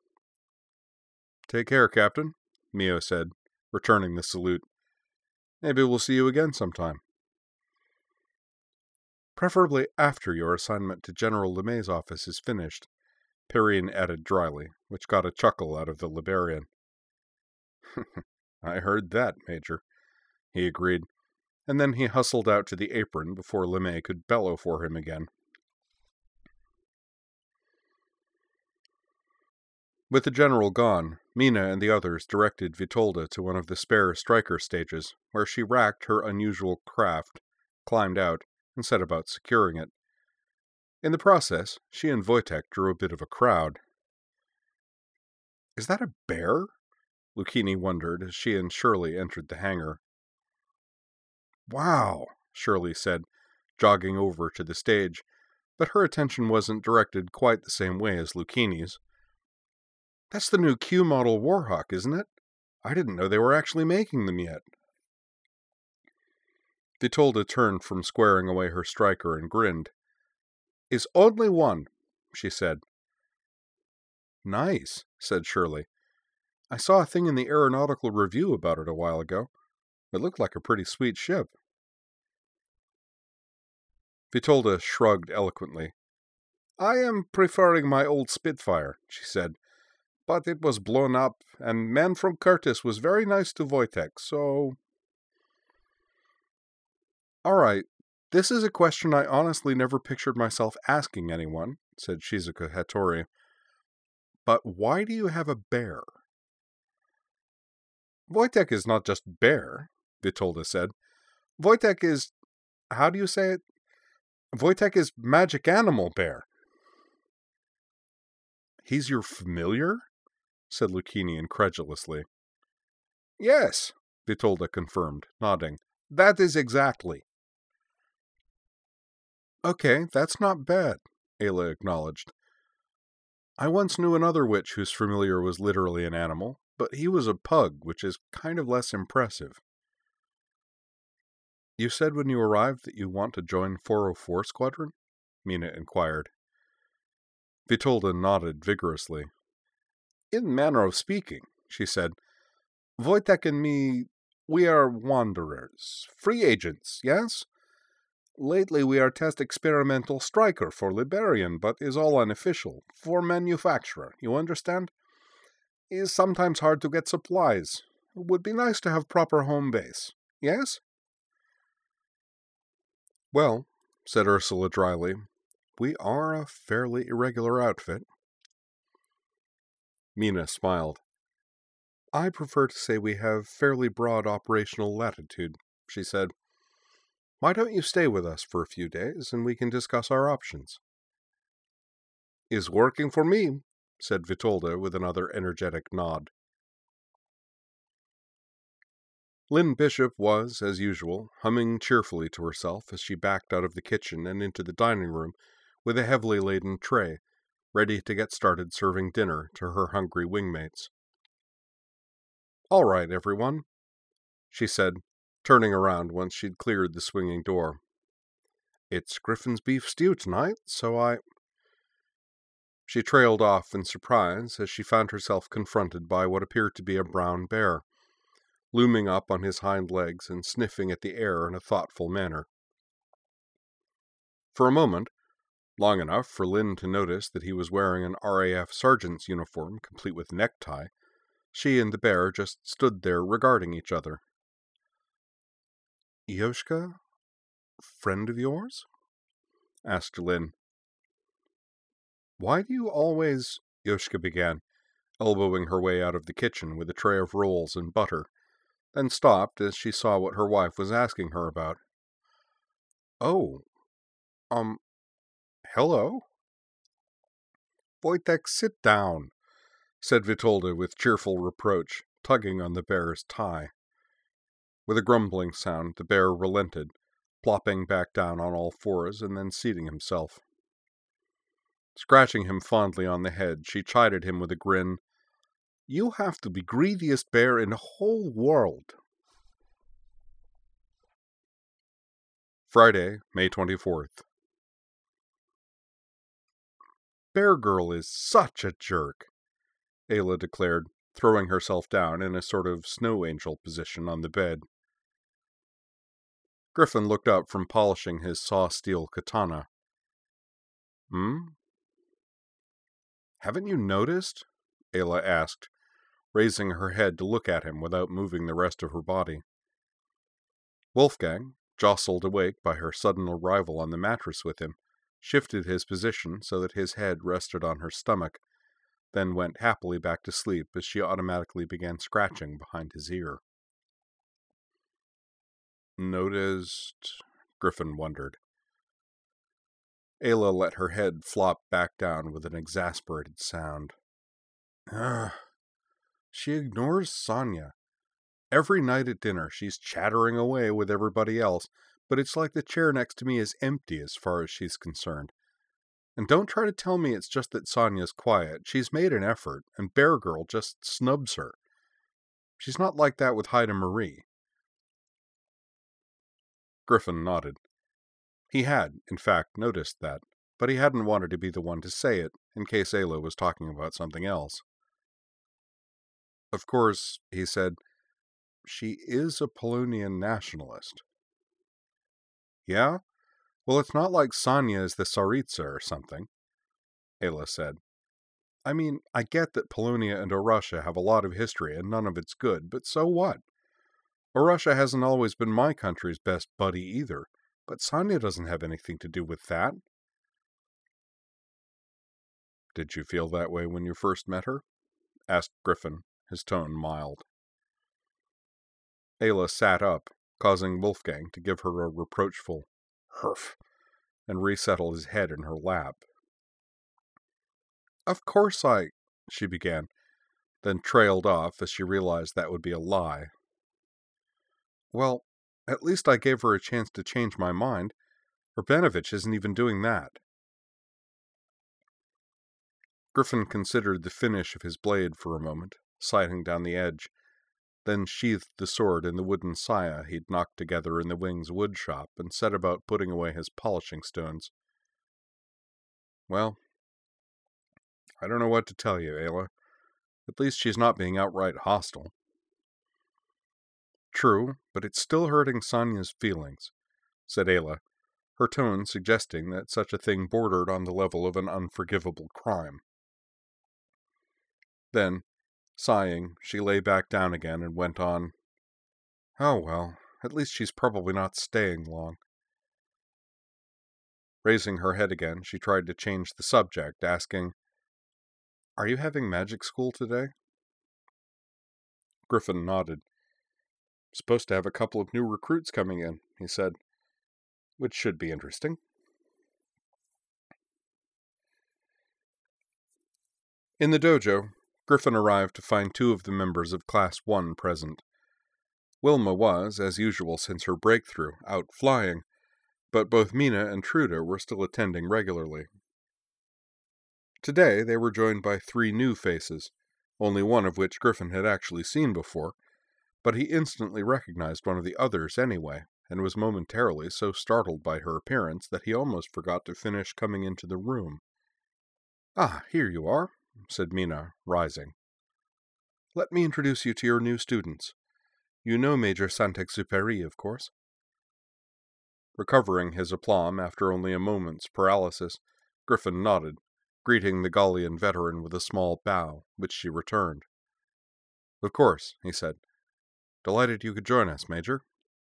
Take care, Captain, Mio said, returning the salute. Maybe we'll see you again sometime. Preferably after your assignment to General LeMay's office is finished, Perrine added dryly, which got a chuckle out of the Liberian. I heard that, Major, he agreed, and then he hustled out to the apron before LeMay could bellow for him again. With the general gone, Mina and the others directed Vitolda to one of the spare striker stages, where she racked her unusual craft, climbed out, and set about securing it. In the process, she and Wojtek drew a bit of a crowd. Is that a bear? Lucchini wondered as she and Shirley entered the hangar. Wow, Shirley said, jogging over to the stage, but her attention wasn't directed quite the same way as Lucchini's. That's the new Q model Warhawk, isn't it? I didn't know they were actually making them yet. Vitolda turned from squaring away her striker and grinned. Is only one, she said. Nice, said Shirley. I saw a thing in the Aeronautical Review about it a while ago. It looked like a pretty sweet ship. Vitolda shrugged eloquently. I am preferring my old Spitfire, she said. But it was blown up, and man from Curtis was very nice to Wojtek, so... All right, this is a question I honestly never pictured myself asking anyone, said Shizuka Hattori. But why do you have a bear? Wojtek is not just bear, Vitolda said. Wojtek is... how do you say it? Wojtek is magic animal bear. He's your familiar? Said Lucchini incredulously. Yes, Vitolda confirmed, nodding. That is exactly. Okay, that's not bad, Ayla acknowledged. I once knew another witch whose familiar was literally an animal, but he was a pug, which is kind of less impressive. You said when you arrived that you want to join four oh four Squadron? Mina inquired. Vitolda nodded vigorously. In manner of speaking, she said. Wojtek and me, we are wanderers, free agents, yes? Lately we are test experimental striker for Liberian, but is all unofficial, for manufacturer, you understand? Is sometimes hard to get supplies. Would be nice to have proper home base, yes? Well, said Ursula dryly, we are a fairly irregular outfit. Mina smiled. I prefer to say we have fairly broad operational latitude, she said. Why don't you stay with us for a few days, and we can discuss our options? Is working for me, said Vitolda with another energetic nod. Lynn Bishop was, as usual, humming cheerfully to herself as she backed out of the kitchen and into the dining room with a heavily laden tray, ready to get started serving dinner to her hungry wingmates. All right, everyone, she said, turning around once she'd cleared the swinging door. It's Griffin's beef stew tonight, so I... She trailed off in surprise as she found herself confronted by what appeared to be a brown bear, looming up on his hind legs and sniffing at the air in a thoughtful manner. For a moment, long enough for Lynn to notice that he was wearing an R A F sergeant's uniform complete with necktie, she and the bear just stood there regarding each other. Yoshka? Friend of yours? Asked Lynn. Why do you always... Yoshka began, elbowing her way out of the kitchen with a tray of rolls and butter, then stopped as she saw what her wife was asking her about. Oh, um, hello? Wojtek, sit down, said Vitolda with cheerful reproach, tugging on the bear's tie. With a grumbling sound, the bear relented, plopping back down on all fours and then seating himself. Scratching him fondly on the head, she chided him with a grin. You have to be greediest bear in the whole world. Friday, May twenty-fourth. Bear Girl is such a jerk, Ayla declared, throwing herself down in a sort of snow angel position on the bed. Griffin looked up from polishing his saw-steel katana. Hmm? Haven't you noticed? Ayla asked, raising her head to look at him without moving the rest of her body. Wolfgang, jostled awake by her sudden arrival on the mattress with him, shifted his position so that his head rested on her stomach, then went happily back to sleep as she automatically began scratching behind his ear. Noticed? Griffin wondered. Ayla let her head flop back down with an exasperated sound. Ugh. She ignores Sonia. Every night at dinner, she's chattering away with everybody else, but it's like the chair next to me is empty as far as she's concerned. And don't try to tell me it's just that Sonia's quiet. She's made an effort, and Bear Girl just snubs her. She's not like that with Haida Marie. Griffin nodded. He had, in fact, noticed that, but he hadn't wanted to be the one to say it, in case Ayla was talking about something else. Of course, he said, she is a Polonian nationalist. Yeah? Well, it's not like Sonia is the Tsaritsa or something, Ayla said. I mean, I get that Polonia and Orussia have a lot of history and none of it's good, but so what? Orussia hasn't always been my country's best buddy either, but Sonia doesn't have anything to do with that. Did you feel that way when you first met her? Asked Griffin, his tone mild. Ayla sat up, causing Wolfgang to give her a reproachful "Herf," and resettle his head in her lap. Of course I... she began, then trailed off as she realized that would be a lie. Well, at least I gave her a chance to change my mind. Urbanovich isn't even doing that. Griffin considered the finish of his blade for a moment, sighting down the edge, then sheathed the sword in the wooden saya he'd knocked together in the Wing's wood shop and set about putting away his polishing stones. Well, I don't know what to tell you, Ayla. At least she's not being outright hostile. True, but it's still hurting Sonia's feelings, said Ayla, her tone suggesting that such a thing bordered on the level of an unforgivable crime. Then, sighing, she lay back down again and went on, Oh well, at least she's probably not staying long. Raising her head again, she tried to change the subject, asking, Are you having magic school today? Griffin nodded. Supposed to have a couple of new recruits coming in, he said, which should be interesting. In the dojo, Griffin arrived to find two of the members of Class one present. Wilma was, as usual since her breakthrough, out flying, but both Mina and Truda were still attending regularly. Today they were joined by three new faces, only one of which Griffin had actually seen before, but he instantly recognized one of the others anyway, and was momentarily so startled by her appearance that he almost forgot to finish coming into the room. Ah, here you are, said Mina, rising. Let me introduce you to your new students. You know Major Saint-Exupéry, of course. Recovering his aplomb after only a moment's paralysis, Griffin nodded, greeting the Gallian veteran with a small bow, which she returned. Of course, he said. Delighted you could join us, Major.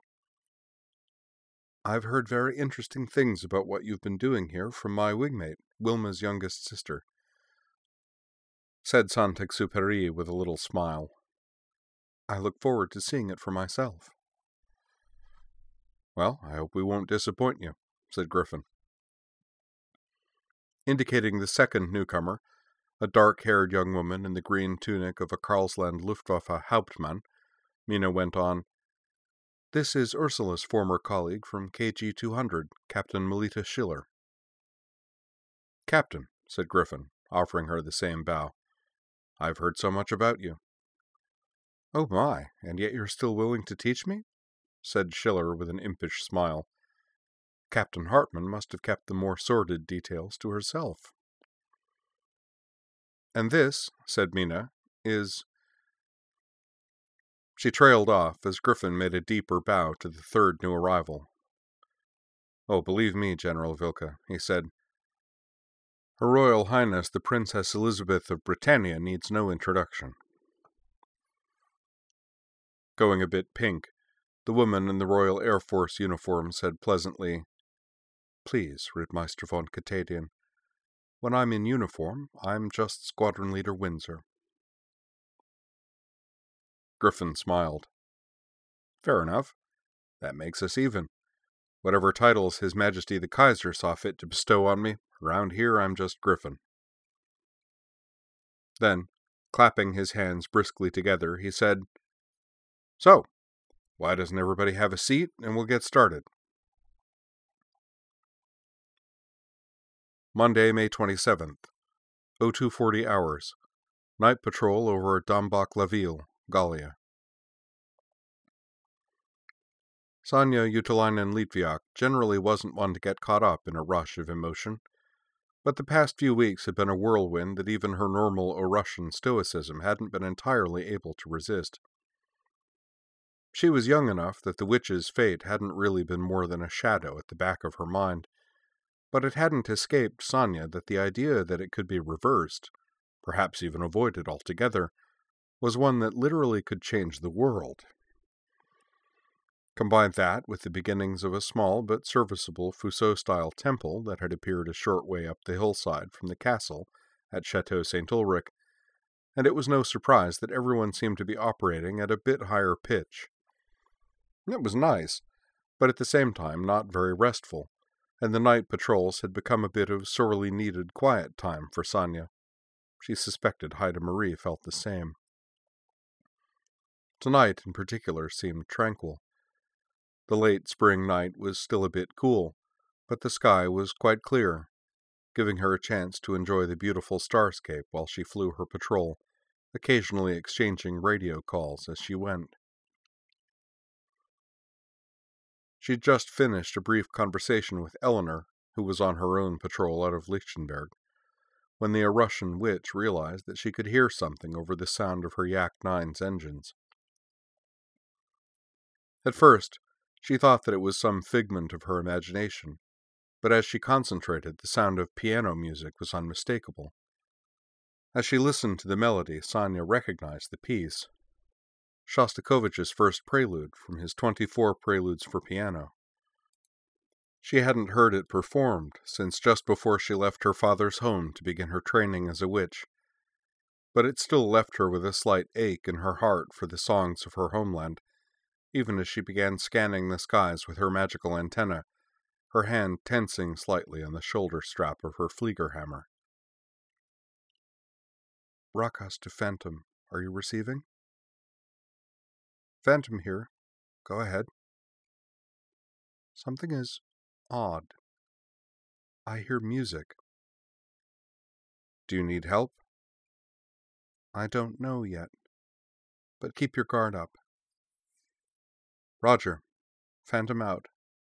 I've heard very interesting things about what you've been doing here from my wingmate, Wilma's youngest sister, said Saint-Exupéry with a little smile. I look forward to seeing it for myself. Well, I hope we won't disappoint you, said Griffin. Indicating the second newcomer, a dark-haired young woman in the green tunic of a Karlsland Luftwaffe Hauptmann, Mina went on, This is Ursula's former colleague from K G two hundred, Captain Melita Schiller. Captain, said Griffin, offering her the same bow. I've heard so much about you. Oh my, and yet you're still willing to teach me? Said Schiller with an impish smile. Captain Hartmann must have kept the more sordid details to herself. And this, said Mina, is... She trailed off as Griffin made a deeper bow to the third new arrival. "Oh, believe me, General Vilka," he said. "Her Royal Highness the Princess Elizabeth of Britannia needs no introduction." Going a bit pink, the woman in the Royal Air Force uniform said pleasantly, "Please, Rittmeister von Katahdin. When I'm in uniform, I'm just Squadron Leader Windsor." Griffin smiled. "Fair enough. That makes us even. Whatever titles His Majesty the Kaiser saw fit to bestow on me, around here I'm just Griffin." Then, clapping his hands briskly together, he said, "So, why doesn't everybody have a seat, and we'll get started?" Monday, May twenty-seventh, oh two forty hours. Night patrol over Dambach-la-Ville, Gallia. Sanya Utalainen-Litviak generally wasn't one to get caught up in a rush of emotion, but the past few weeks had been a whirlwind that even her normal O-Russian stoicism hadn't been entirely able to resist. She was young enough that the witch's fate hadn't really been more than a shadow at the back of her mind, but it hadn't escaped Sanya that the idea that it could be reversed, perhaps even avoided altogether, was one that literally could change the world. Combine that with the beginnings of a small but serviceable Fusseau-style temple that had appeared a short way up the hillside from the castle at Chateau Saint Ulrich, and it was no surprise that everyone seemed to be operating at a bit higher pitch. It was nice, but at the same time not very restful, and the night patrols had become a bit of sorely needed quiet time for Sanya. She suspected Haida Marie felt the same. Tonight, in particular, seemed tranquil. The late spring night was still a bit cool, but the sky was quite clear, giving her a chance to enjoy the beautiful starscape while she flew her patrol, occasionally exchanging radio calls as she went. She'd just finished a brief conversation with Eleanor, who was on her own patrol out of Lichtenberg, when the Russian witch realized that she could hear something over the sound of her Yak nine's engines. At first, she thought that it was some figment of her imagination, but as she concentrated, the sound of piano music was unmistakable. As she listened to the melody, Sanya recognized the piece, Shostakovich's first prelude from his twenty-four Preludes for Piano. She hadn't heard it performed since just before she left her father's home to begin her training as a witch, but it still left her with a slight ache in her heart for the songs of her homeland, even as she began scanning the skies with her magical antenna, her hand tensing slightly on the shoulder strap of her Fliegerhammer. "Rakas to Phantom, are you receiving?" "Phantom here. Go ahead." "Something is odd. I hear music." "Do you need help?" "I don't know yet, but keep your guard up." "Roger. Phantom out."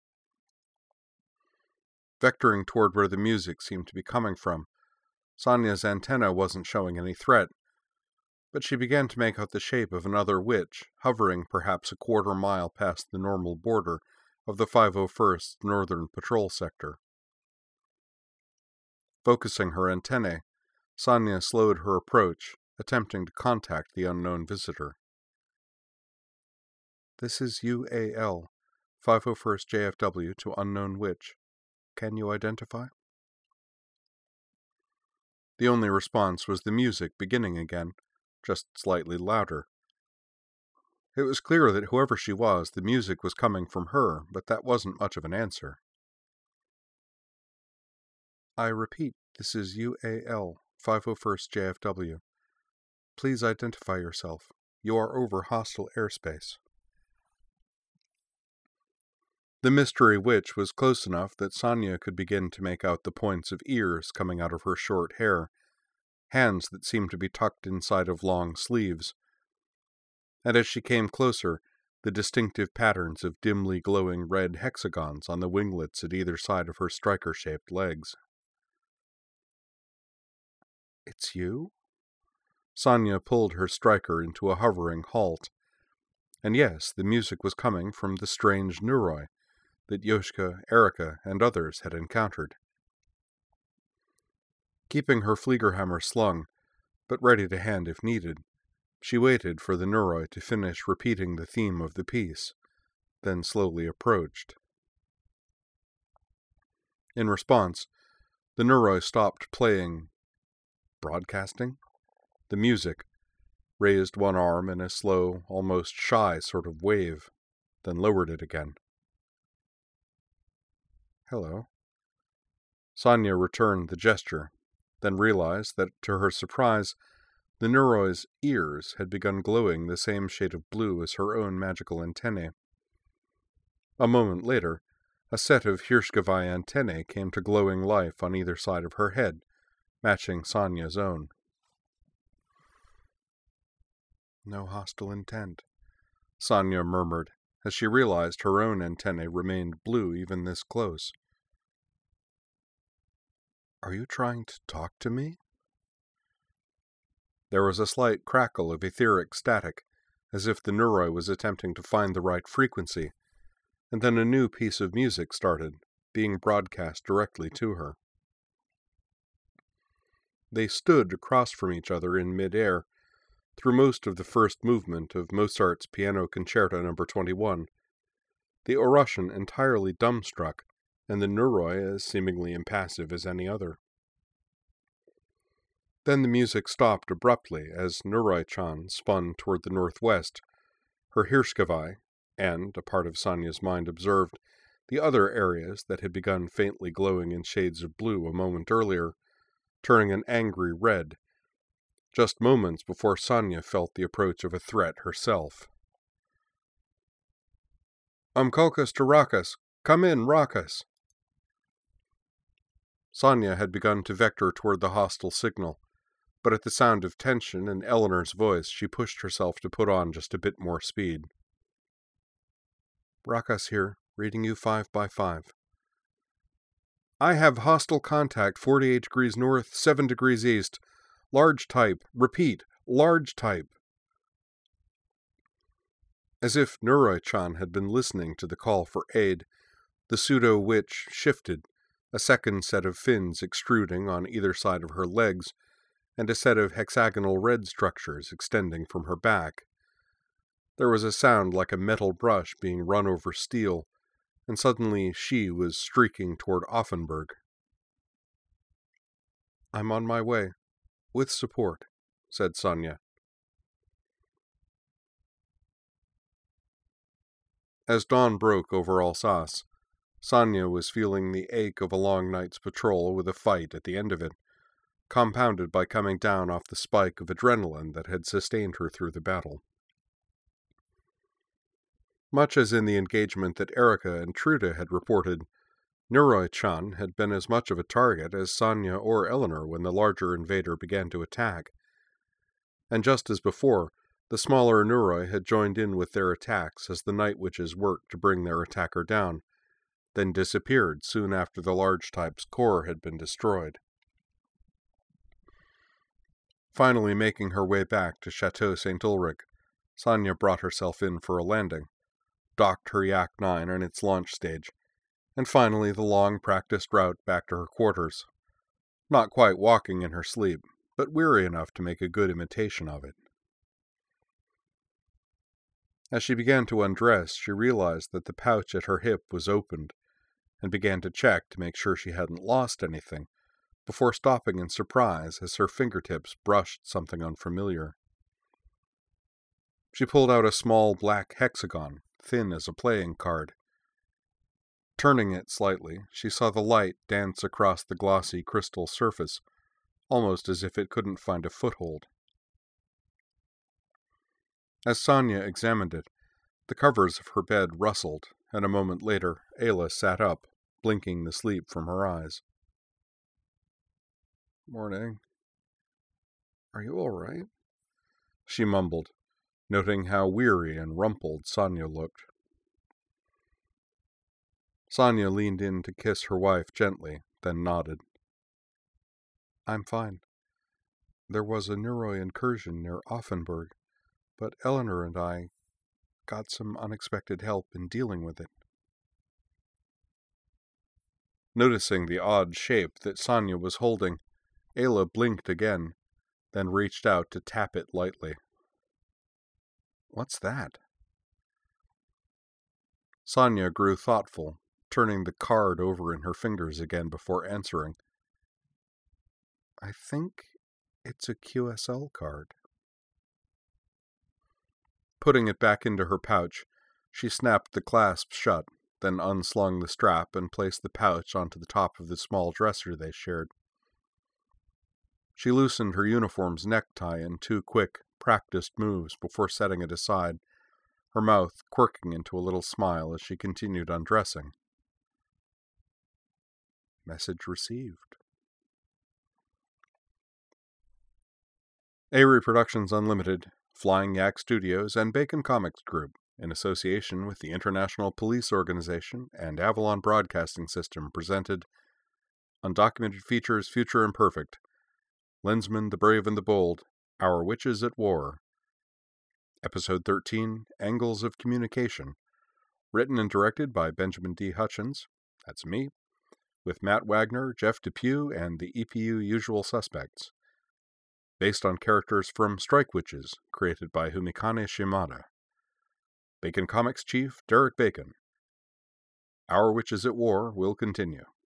Vectoring toward where the music seemed to be coming from, Sanya's antenna wasn't showing any threat, but she began to make out the shape of another witch, hovering perhaps a quarter mile past the normal border of the five oh first Northern Patrol Sector. Focusing her antennae, Sanya slowed her approach, attempting to contact the unknown visitor. "This is U A L, five oh first J F W to Unknown Witch. Can you identify?" The only response was the music beginning again, just slightly louder. It was clear that whoever she was, the music was coming from her, but that wasn't much of an answer. "I repeat, this is U A L, five oh first J F W. Please identify yourself. You are over hostile airspace." The mystery witch was close enough that Sanya could begin to make out the points of ears coming out of her short hair, hands that seemed to be tucked inside of long sleeves. And as she came closer, the distinctive patterns of dimly glowing red hexagons on the winglets at either side of her striker-shaped legs. "It's you?" Sanya pulled her striker into a hovering halt. And yes, the music was coming from the strange Nuroi that Yoshka, Erika, and others had encountered. Keeping her Fliegerhammer slung, but ready to hand if needed, she waited for the Nuroi to finish repeating the theme of the piece, then slowly approached. In response, the Nuroi stopped playing, broadcasting, the music, raised one arm in a slow, almost shy sort of wave, then lowered it again. Hello. Sonia returned the gesture, then realized that, to her surprise, the Nuroi's ears had begun glowing the same shade of blue as her own magical antennae. A moment later, a set of Hirschgewei antennae came to glowing life on either side of her head, matching Sonia's own. No hostile intent, Sonia murmured, as she realized her own antennae remained blue even this close. Are you trying to talk to me? There was a slight crackle of etheric static, as if the Nuroi was attempting to find the right frequency, and then a new piece of music started, being broadcast directly to her. They stood across from each other in mid-air, through most of the first movement of Mozart's Piano Concerto number twenty-one, the Orussian entirely dumbstruck, and the Nuroi as seemingly impassive as any other. Then the music stopped abruptly as Nuroi-chan spun toward the northwest, her Hirschgewei, and, a part of Sonia's mind observed, the other areas that had begun faintly glowing in shades of blue a moment earlier, turning an angry red, just moments before Sonia felt the approach of a threat herself. Umkolkas to Rakas! Come in, Rakas! Sonia had begun to vector toward the hostile signal, but at the sound of tension in Eleanor's voice, she pushed herself to put on just a bit more speed. Rakas here, reading you five by five. I have hostile contact forty-eight degrees north, seven degrees east. Large type. Repeat. Large type. As if Nuroi-chan had been listening to the call for aid, the pseudo-witch shifted, a second set of fins extruding on either side of her legs, and a set of hexagonal red structures extending from her back. There was a sound like a metal brush being run over steel, and suddenly she was streaking toward Offenburg. I'm on my way, with support, said Sonia. As dawn broke over Alsace, Sonia was feeling the ache of a long night's patrol with a fight at the end of it, compounded by coming down off the spike of adrenaline that had sustained her through the battle. Much as in the engagement that Erika and Trude had reported, Nuroi-chan had been as much of a target as Sonia or Eleanor when the larger invader began to attack. And just as before, the smaller Nuroi had joined in with their attacks as the Night Witches worked to bring their attacker down, then disappeared soon after the large type's core had been destroyed. Finally making her way back to Chateau Saint Ulrich, Sonia brought herself in for a landing, docked her Yak nine on its launch stage, and finally the long practiced route back to her quarters, not quite walking in her sleep, but weary enough to make a good imitation of it. As she began to undress, she realized that the pouch at her hip was opened, and began to check to make sure she hadn't lost anything, before stopping in surprise as her fingertips brushed something unfamiliar. She pulled out a small black hexagon, thin as a playing card. Turning it slightly, she saw the light dance across the glossy crystal surface, almost as if it couldn't find a foothold. As Sonia examined it, the covers of her bed rustled, and a moment later Ayla sat up, blinking the sleep from her eyes. Morning. Are you all right? She mumbled, noting how weary and rumpled Sonia looked. Sonia leaned in to kiss her wife gently, then nodded. I'm fine. There was a Nuroi incursion near Offenburg, but Eleanor and I... got some unexpected help in dealing with it. Noticing the odd shape that Sonia was holding, Ayla blinked again, then reached out to tap it lightly. "What's that?" Sonia grew thoughtful, turning the card over in her fingers again before answering. "I think it's a Q S L card." Putting it back into her pouch, she snapped the clasp shut, then unslung the strap and placed the pouch onto the top of the small dresser they shared. She loosened her uniform's necktie in two quick, practiced moves before setting it aside, her mouth quirking into a little smile as she continued undressing. Message received. Avery Productions Unlimited, Flying Yak Studios, and Bacon Comics Group, in association with the International Police Organization and Avalon Broadcasting System, presented Undocumented Features Future Imperfect, Lensman the Brave and the Bold, Our Witches at War. Episode thirteen, Angles of Communication. Written and directed by Benjamin D. Hutchins, that's me, with Matt Wagner, Jeff Depew, and the E P U Usual Suspects. Based on characters from Strike Witches, created by Humikane Shimada. Bacon Comics Chief Derek Bacon. Our Witches at War will continue.